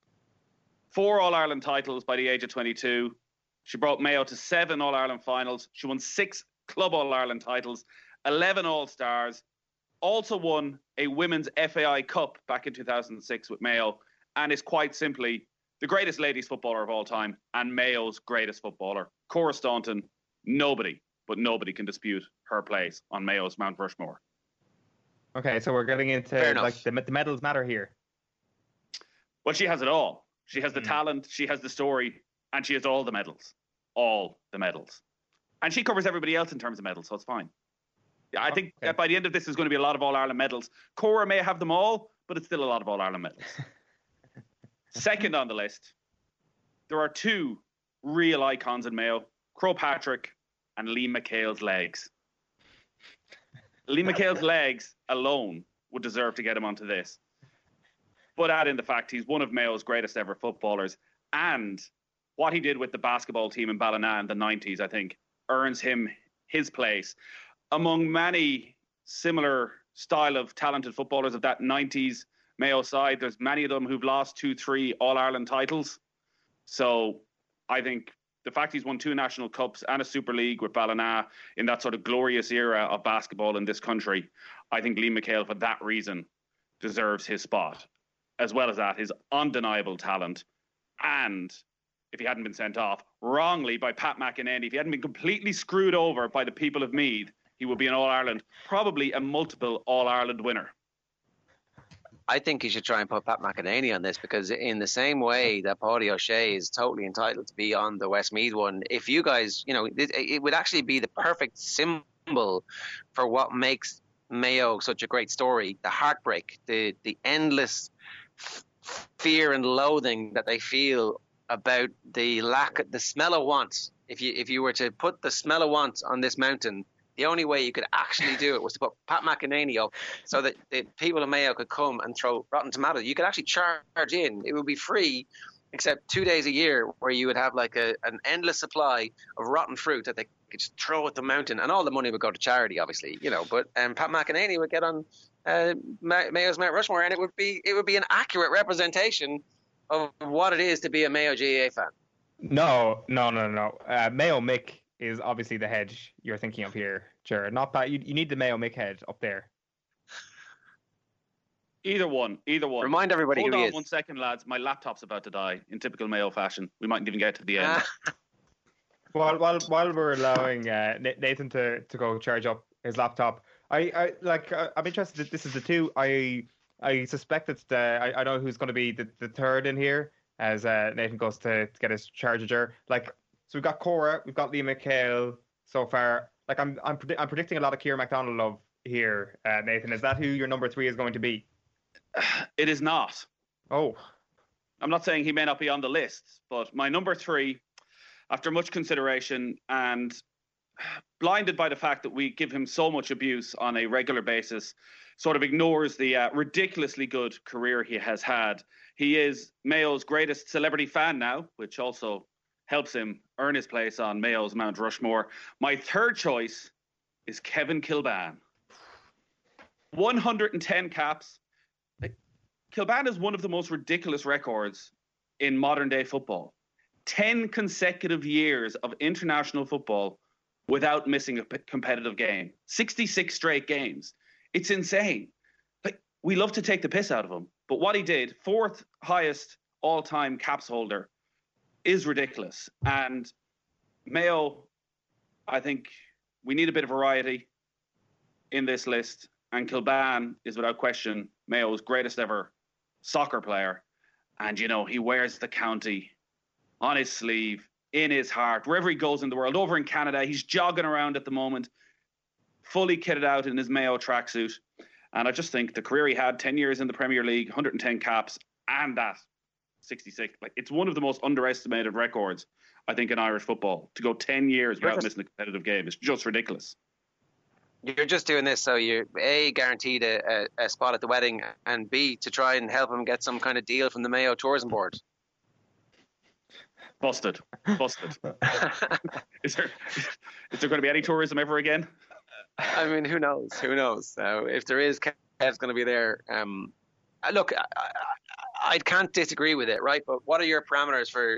4 All-Ireland titles by the age of 22. She brought Mayo to 7 All-Ireland finals. She won 6 Club All-Ireland titles, 11 All-Stars, also won a Women's FAI Cup back in 2006 with Mayo, and is quite simply the greatest ladies footballer of all time and Mayo's greatest footballer. Cora Staunton, nobody can dispute her place on Mayo's Mount Rushmore. Okay, so we're getting into the medals matter here. Well, she has it all. She has the talent, she has the story, and she has all the medals. All the medals. And she covers everybody else in terms of medals, so it's fine. I think that by the end of this, there's going to be a lot of All-Ireland medals. Cora may have them all, but it's still a lot of All-Ireland medals. Second on the list, there are 2 real icons in Mayo, Crow Patrick and Lee McHale's legs. Lee McHale's legs alone would deserve to get him onto this. But add in the fact he's one of Mayo's greatest ever footballers, and what he did with the basketball team in Ballina in the 90s, I think, earns him his place among many similar style of talented footballers of that 90s Mayo side. There's many of them who've lost 2-3 All-Ireland titles. So I think the fact he's won 2 national cups and a Super League with Ballina in that sort of glorious era of basketball in this country, I think Liam McHale, for that reason, deserves his spot. As well as that, his undeniable talent. And if he hadn't been sent off wrongly by Pat McEnany, if he hadn't been completely screwed over by the people of Meath, he would be an All-Ireland, probably a multiple All-Ireland winner. I think you should try and put Pat McEnany on this, because in the same way that Paddy O'Shea is totally entitled to be on the Westmeath one, if you guys, it would actually be the perfect symbol for what makes Mayo such a great story. The heartbreak, the endless fear and loathing that they feel about the smell of want. If you were to put the smell of want on this mountain, the only way you could actually do it was to put Pat McEnany up so that the people of Mayo could come and throw rotten tomatoes. You could actually charge in. It would be free, except 2 days a year where you would have like an endless supply of rotten fruit that they could just throw at the mountain, and all the money would go to charity, obviously, But Pat McEnany would get on Mayo's Mount Rushmore, and it would be an accurate representation of what it is to be a Mayo GAA fan. No. Mayo Mick is obviously the head you're thinking of here, Jared. Not that you need the Mayo Mick head up there. Either one. Remind everybody Hold who he on is. 1 second, lads. My laptop's about to die in typical Mayo fashion. We mightn't even get to the end. While we're allowing Nathan to go charge up his laptop, I'm interested that this is the two. I suspect it's I know who's going to be the third in here as Nathan goes to get his charger. So we've got Cora, we've got Liam McHale so far. I'm predicting a lot of Ciara McDonald love here, Nathan. Is that who your number 3 is going to be? It is not. Oh. I'm not saying he may not be on the list, but my number 3, after much consideration and blinded by the fact that we give him so much abuse on a regular basis, sort of ignores the ridiculously good career he has had. He is Mayo's greatest celebrity fan now, which also helps him earn his place on Mayo's Mount Rushmore. My third choice is Kevin Kilbane. 110 caps. Kilbane is one of the most ridiculous records in modern day football. 10 consecutive years of international football without missing a competitive game. 66 straight games. It's insane. We love to take the piss out of him, but what he did, 4th highest all-time caps holder, is ridiculous. And Mayo, I think we need a bit of variety in this list. And Kilbane is without question Mayo's greatest ever soccer player. And, he wears the county on his sleeve, in his heart, wherever he goes in the world. Over in Canada, he's jogging around at the moment, fully kitted out in his Mayo tracksuit. And I just think the career he had, 10 years in the Premier League, 110 caps, and that 66. It's one of the most underestimated records, I think, in Irish football. To go 10 years without missing a competitive game is just ridiculous. You're just doing this so you're A, guaranteed a spot at the wedding, and B, to try and help him get some kind of deal from the Mayo Tourism Board. Busted. Is there going to be any tourism ever again? I mean, who knows? If there is, Kev's going to be there. Look, I can't disagree with it, right? But what are your parameters for,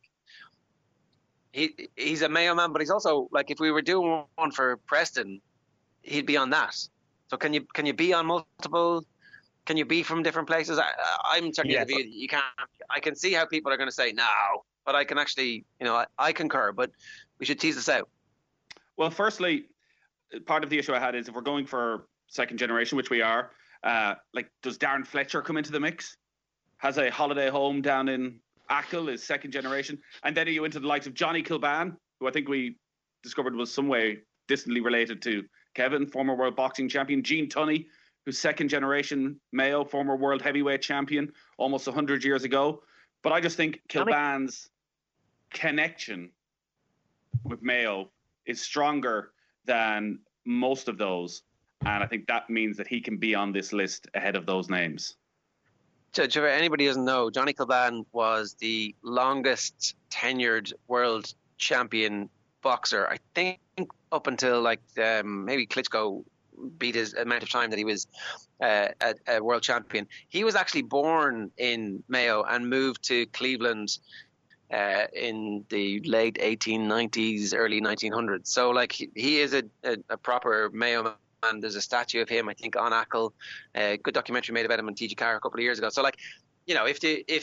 he's a Mayo man, but he's also, if we were doing one for Preston, he'd be on that. So can you be on multiple? Can you be from different places? I'm certainly of the view that you can't. I can see how people are going to say no, but I can actually, I concur. But we should tease this out. Well, firstly, part of the issue I had is if we're going for second generation, which we are, does Darren Fletcher come into the mix? Has a holiday home down in Achill, is second generation. And then are you into the likes of Johnny Kilbane, who I think we discovered was some way distantly related to Kevin, former world boxing champion. Gene Tunney, who's second generation Mayo, former world heavyweight champion almost 100 years ago. But I just think Kilbane's connection with Mayo is stronger than most of those. And I think that means that he can be on this list ahead of those names. So, anybody doesn't know, Johnny Kilbane was the longest tenured world champion boxer, I think, up until maybe Klitschko beat his amount of time that he was a world champion. He was actually born in Mayo and moved to Cleveland in the late 1890s, early 1900s. So like he is a proper Mayo man. And there's a statue of him, I think, on Achill. Good documentary made about him on TG Carr a couple of years ago. So, like, you know, if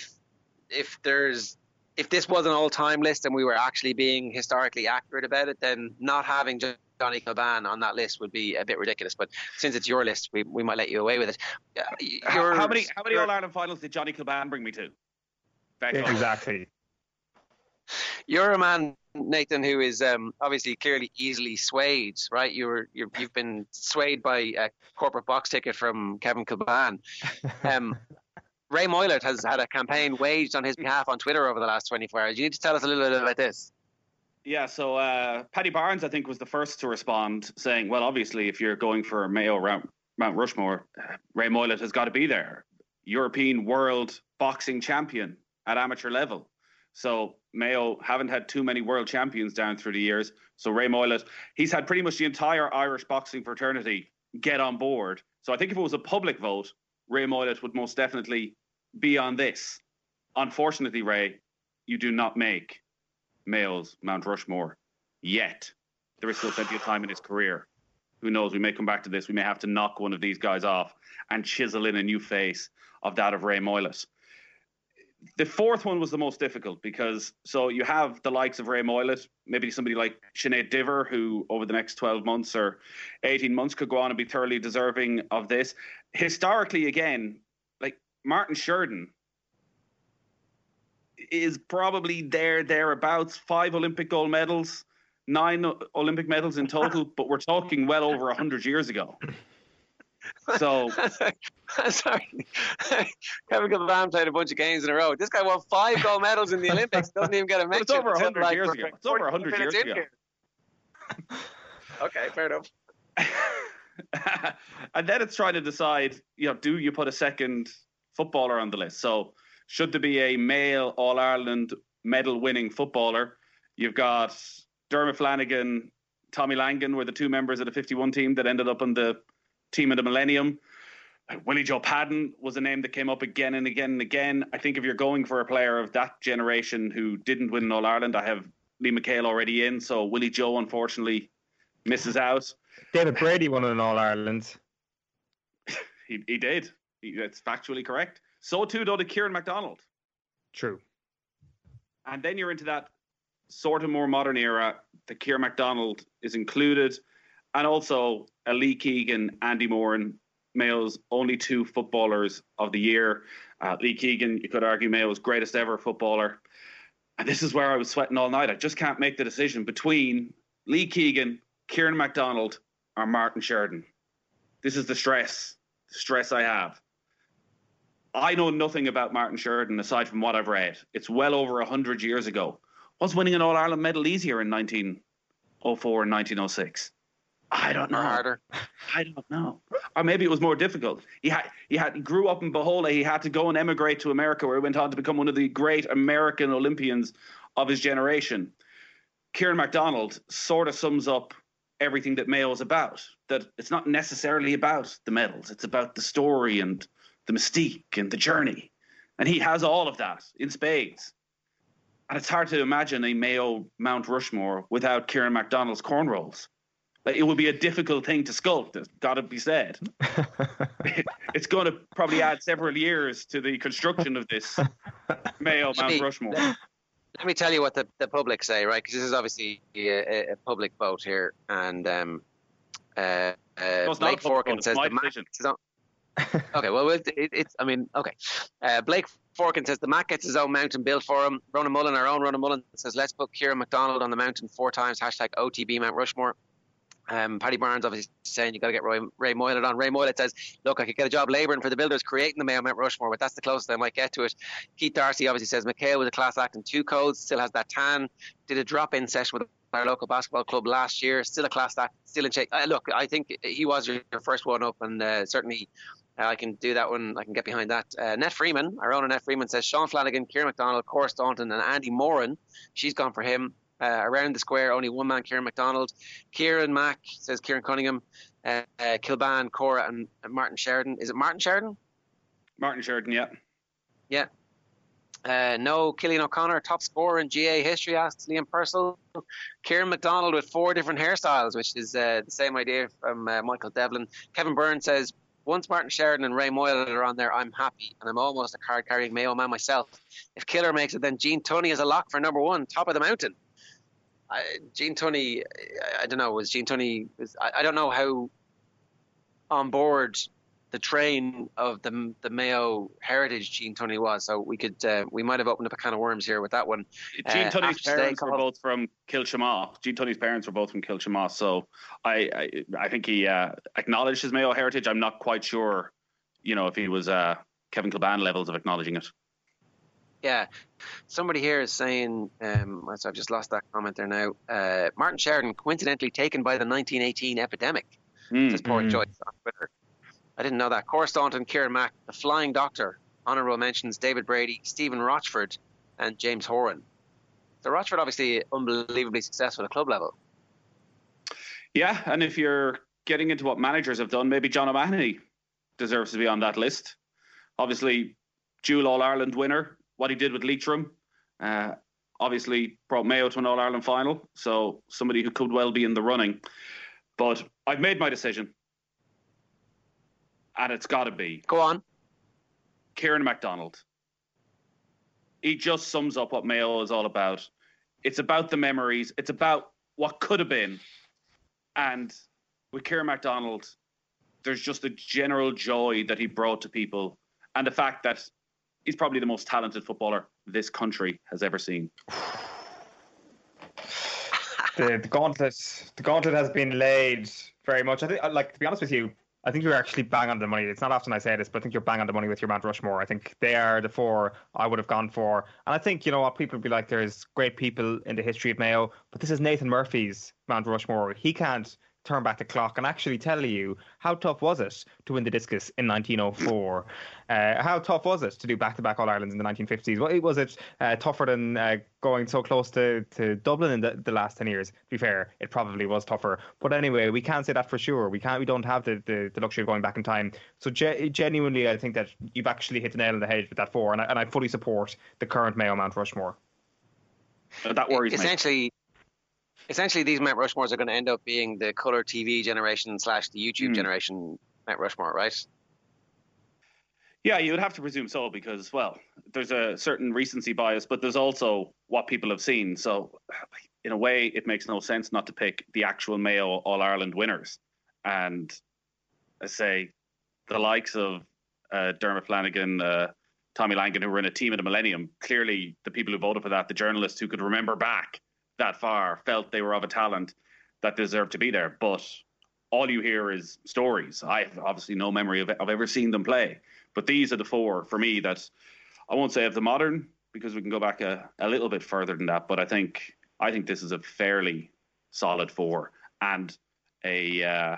this was an all-time list and we were actually being historically accurate about it, then not having Johnny Kilbane on that list would be a bit ridiculous. But since it's your list, we might let you away with it. How many All-Ireland finals did Johnny Kilbane bring me to? Exactly. You're a man, Nathan, who is obviously clearly easily swayed, right? You've been swayed by a corporate box ticket from Kevin Kilbane. Ray Moylett has had a campaign waged on his behalf on Twitter over the last 24 hours. You need to tell us a little bit about this. Yeah, so Paddy Barnes, I think, was the first to respond, saying, well, obviously, if you're going for Mayo Mount Rushmore, Ray Moylett has got to be there. European world boxing champion at amateur level. So Mayo haven't had too many world champions down through the years. So Ray Moylett, he's had pretty much the entire Irish boxing fraternity get on board. So I think if it was a public vote, Ray Moylett would most definitely be on this. Unfortunately, Ray, you do not make Mayo's Mount Rushmore yet. There is still plenty of time in his career. Who knows? We may come back to this. We may have to knock one of these guys off and chisel in a new face of that of Ray Moylett. The fourth one was the most difficult because so you have the likes of Ray Moylett, maybe somebody like Sinead Diver, who over the next 12 months or 18 months could go on and be thoroughly deserving of this. Historically, again, like Martin Sheridan is probably thereabouts, 5 Olympic gold medals, 9 Olympic medals in total, but we're talking well over 100 years ago. So, sorry, Kevin Kilbane played a bunch of games in a row. This guy won 5 gold medals in the Olympics. Doesn't even get a mention. It's over 100 years ago. It's over 100 years ago. Okay, fair enough. And then it's trying to decide, do you put a second footballer on the list? So, should there be a male All-Ireland medal-winning footballer? You've got Dermot Flanagan, Tommy Langan were the 2 members of the 51 team that ended up on the team of the millennium. Willie Joe Padden was a name that came up again and again and again. I think if you're going for a player of that generation who didn't win an All-Ireland, I have Lee McHale already in, so Willie Joe unfortunately misses out. David Brady won an All-Ireland. He did. That's factually correct. So too, though, did Kieran MacDonald. True. And then you're into that sort of more modern era that Kieran MacDonald is included, and also Lee Keegan, Andy Moran, Mayo's only 2 footballers of the year. Lee Keegan, you could argue, Mayo's greatest ever footballer. And this is where I was sweating all night. I just can't make the decision between Lee Keegan, Kieran MacDonald, or Martin Sheridan. This is the stress I have. I know nothing about Martin Sheridan aside from what I've read. It's well over 100 years ago. Was winning an All-Ireland medal easier in 1904 and 1906? I don't know. Or harder. I don't know. Or maybe it was more difficult. He grew up in Bohola. He had to go and emigrate to America, where he went on to become one of the great American Olympians of his generation. Kieran MacDonald sort of sums up everything that Mayo is about. That it's not necessarily about the medals. It's about the story and the mystique and the journey. And he has all of that in spades. And it's hard to imagine a Mayo Mount Rushmore without Kieran MacDonald's cornrows. It would be a difficult thing to sculpt, it's got to be said. It's going to probably add several years to the construction of this Mayo Mount Rushmore. Let me tell you what the public say, right? Because this is obviously a public vote here. And Blake Forkin says the match is on. Okay, well, Blake Forkin says the Mac gets his own mountain built for him. Ronan Mullen says, let's put Kieran MacDonald on the mountain 4 times, #OTB Mount Rushmore. Paddy Barnes obviously saying you got to get Ray Moylett on. Ray Moylett says, look, I could get a job labouring for the builders creating the Mayo Mount Rushmore, but that's the closest I might get to it. Keith Darcy obviously says McHale was a class act in 2 codes, still has that tan, did a drop-in session with our local basketball club last year, still a class act, still in shape. Look, I think he was your first one up, and certainly I can do that one. I can get behind that. Ned Freeman, our own Ned Freeman, says Sean Flanagan, Kieran MacDonald, Cora Staunton and Andy Moran. She's gone for him. Around the square, only one man, Kieran MacDonald. Kieran Mack says Kieran Cunningham. Kilbane, Cora and Martin Sheridan. Is it Martin Sheridan? Martin Sheridan, yeah. Yeah. No, Cillian O'Connor, top scorer in GA history, asks Liam Purcell. Kieran McDonald with 4 different hairstyles, which is the same idea from Michael Devlin. Kevin Byrne says, once Martin Sheridan and Ray Moyle are on there, I'm happy, and I'm almost a card-carrying Mayo man myself. If Killer makes it, then Gene Tunney is a lock for number 1, top of the mountain. Gene Tunney, I don't know, was Gene Tunney... I don't know how on board the train of the Mayo heritage Gene Tunney was, so we might have opened up a can of worms here with that one. Gene Tunney's parents were both from Kilchamaugh. Gene Tunney's parents were both from Kilchamaugh, so I think he acknowledged his Mayo heritage. I'm not quite sure, if he was Kevin Kilbane levels of acknowledging it. Yeah, somebody here is saying, so I've just lost that comment there now. Martin Sheridan coincidentally taken by the 1918 epidemic. Says Port Joyce on Twitter. I didn't know that. Cor Staunton, Kieran Mack, the Flying Doctor. Honourable mentions David Brady, Stephen Rochford, and James Horan. So Rochford obviously unbelievably successful at club level. Yeah, and if you're getting into what managers have done, maybe John O'Mahony deserves to be on that list. Obviously, dual All-Ireland winner. What he did with Leitrim obviously brought Mayo to an All-Ireland final. So somebody who could well be in the running. But I've made my decision. And it's got to be. Go on. Kieran MacDonald. He just sums up what Mayo is all about. It's about the memories. It's about what could have been. And with Kieran MacDonald, there's just a general joy that he brought to people. And the fact that he's probably the most talented footballer this country has ever seen. The gauntlet has been laid very much. I think, to be honest with you, I think you're actually bang on the money. It's not often I say this, but I think you're bang on the money with your Mount Rushmore. I think they are the 4 I would have gone for. And I think, what people would be like, there's great people in the history of Mayo, but this is Nathan Murphy's Mount Rushmore. He can't turn back the clock and actually tell you how tough was it to win the discus in 1904. How tough was it to do back-to-back All-Irelands in the 1950s? Was it tougher than going so close to Dublin in the last 10 years? To be fair, it probably was tougher. But anyway, we can't say that for sure. We don't have the luxury of going back in time. So genuinely, I think that you've actually hit the nail on the head with that 4, and I fully support the current Mayo Mount Rushmore. That worries me. Essentially, these Mount Rushmores are going to end up being the colour TV generation / the YouTube generation Mount Rushmore, right? Yeah, you would have to presume so because, there's a certain recency bias, but there's also what people have seen. So, in a way, it makes no sense not to pick the actual Mayo All-Ireland winners. And I say the likes of Dermot Flanagan, Tommy Langan, who were in a team at the Millennium, clearly the people who voted for that, the journalists who could remember back that far, felt they were of a talent that deserved to be there. But all you hear is stories. I have obviously no memory of ever seeing them play. But these are the 4 for me that I won't say of the modern, because we can go back a little bit further than that. But I think this is a fairly solid 4, and a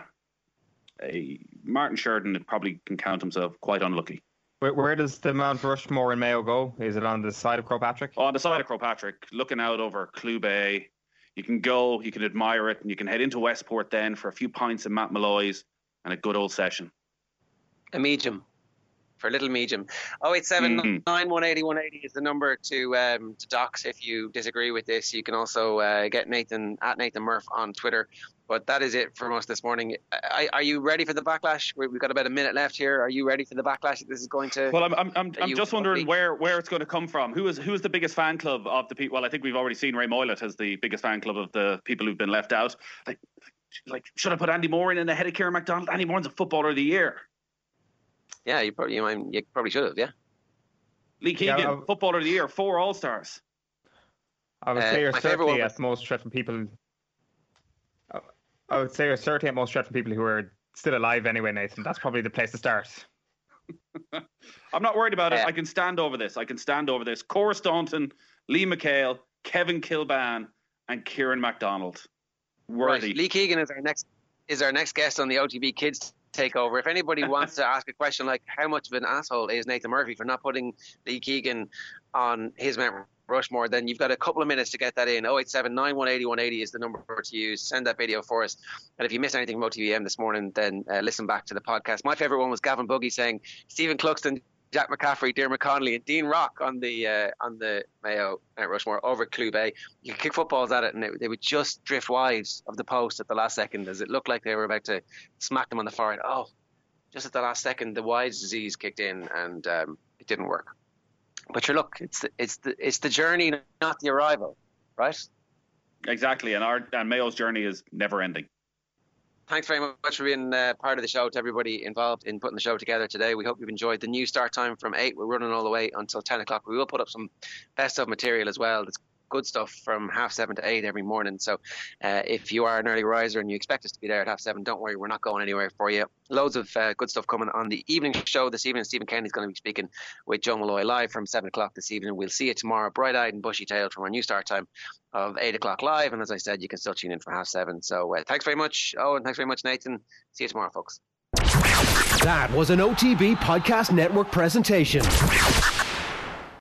Martin Sheridan probably can count himself quite unlucky. Where does the Mount Rushmore in Mayo go? Is it on the side of Croagh Patrick? On the side of Croagh Patrick, looking out over Clew Bay. You can go, you can admire it, and you can head into Westport then for a few pints in Matt Malloy's and a good old session. A medium. For a little medium. 087 918 180 is the number to dox if you disagree with this. You can also get Nathan at Nathan Murph on Twitter. But that is it from us this morning. Are you ready for the backlash? We've got about a minute left here. Are you ready for the backlash that this is going to? Well, I'm just wondering where it's going to come from. Who is the biggest fan club of the people? Well, I think we've already seen Ray Moylett as the biggest fan club of the people who've been left out. Like should I put Andy Moran in ahead of Kieran MacDonald? Andy Moran's a footballer of the year. Yeah, you probably should have. Yeah. Lee Keegan, footballer of the year, 4 All-Stars. I would say you're certainly at most threatened people. I would say you're certainly at most threatened people who are still alive anyway, Nathan. That's probably the place to start. I'm not worried about it. I can stand over this. Cora Staunton, Lee McHale, Kevin Kilbane, and Kieran MacDonald. Worthy. Right. Lee Keegan is our next guest on the OTB Kids Takeover. If anybody wants to ask a question like how much of an asshole is Nathan Murphy for not putting Lee Keegan on his Mount Rushmore, then you've got a couple of minutes to get that in. 087 918 180 is the number to use. Send that video for us. And if you missed anything from OTBM this morning, then listen back to the podcast. My favourite one was Gavin Buggy saying Stephen Cluxton Jack McCaffrey, Diarmuid Connolly, and Dean Rock on the Mayo Mount Rushmore over at Clue Bay. You could kick footballs at it, and they would just drift wide of the post at the last second, as it looked like they were about to smack them on the forehead. Oh, just at the last second, the wides disease kicked in, and it didn't work. But sure, look, it's the journey, not the arrival, right? Exactly, and Mayo's journey is never ending. Thanks very much for being part of the show, to everybody involved in putting the show together today. We hope you've enjoyed the new start time from 8. We're running all the way until 10 o'clock. We will put up some best of material as well. It's good stuff from 7:30 to 8 every morning. So if you are an early riser and you expect us to be there at 7:30, don't worry, we're not going anywhere for you. Loads of good stuff coming on the evening show this evening. Stephen Kenny's going to be speaking with Joe Malloy live from 7 o'clock this evening. We'll see you tomorrow, bright-eyed and bushy-tailed, from our new start time of 8 o'clock live. And as I said, you can still tune in for 7:30. So thanks very much, Owen. Thanks very much, Nathan. See you tomorrow, folks. That was an OTB Podcast Network presentation.